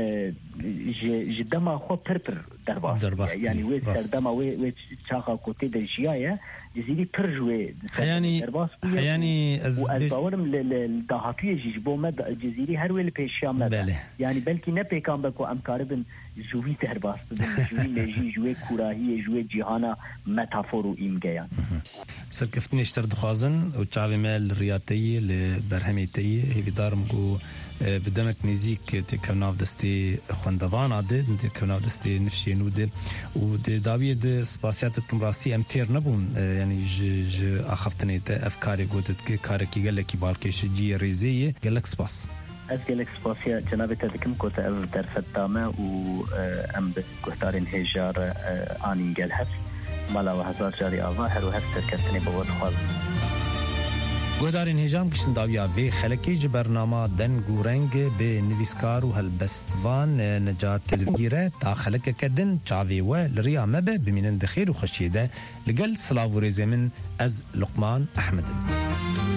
جدما خو بر درباس يعني وي سردما وي شاخا كوتي دجيايا جزيري بر جوي يعني الباورم للدهاتوية جيجبو مد جزيري هروي البيشام مد يعني بلكي نبي كان بكو أمكاربن جوي درباس جوي نجي جوي كوراهي جوي جيهانا متافورو إمجيان سركفتني اشتر دخوازن و چاوی مال ریاتی لبرهمیتی هیوی دارم گو بدمک نزیک تکوناو دستی خوندوان عده تکوناو دستی نفشینو ده و ده داویه ده سپاسیاتت کم راستی امتیر نبون یعنی ج آخفتنی ده افکاری گوتت که کارکی گلکی بالکش جی ریزیه گلک سپاس از گلک سپاسیا جنابی تدکم کتا او در فتامه و ام بگهدارین هجار آنین گل هست مالا و هزار جاری آوا هر و هر سرکستنی بود خواهد گهدارین هجام کشن داویا وی خلکی جبرنامه دن گورنگ به نویسکار و هلبستوان نجات تزگیره تا خلک کدن چاوی و لریا مبه بمینن دخیر و خشیده لگل صلاف و رزمن از لقمان احمد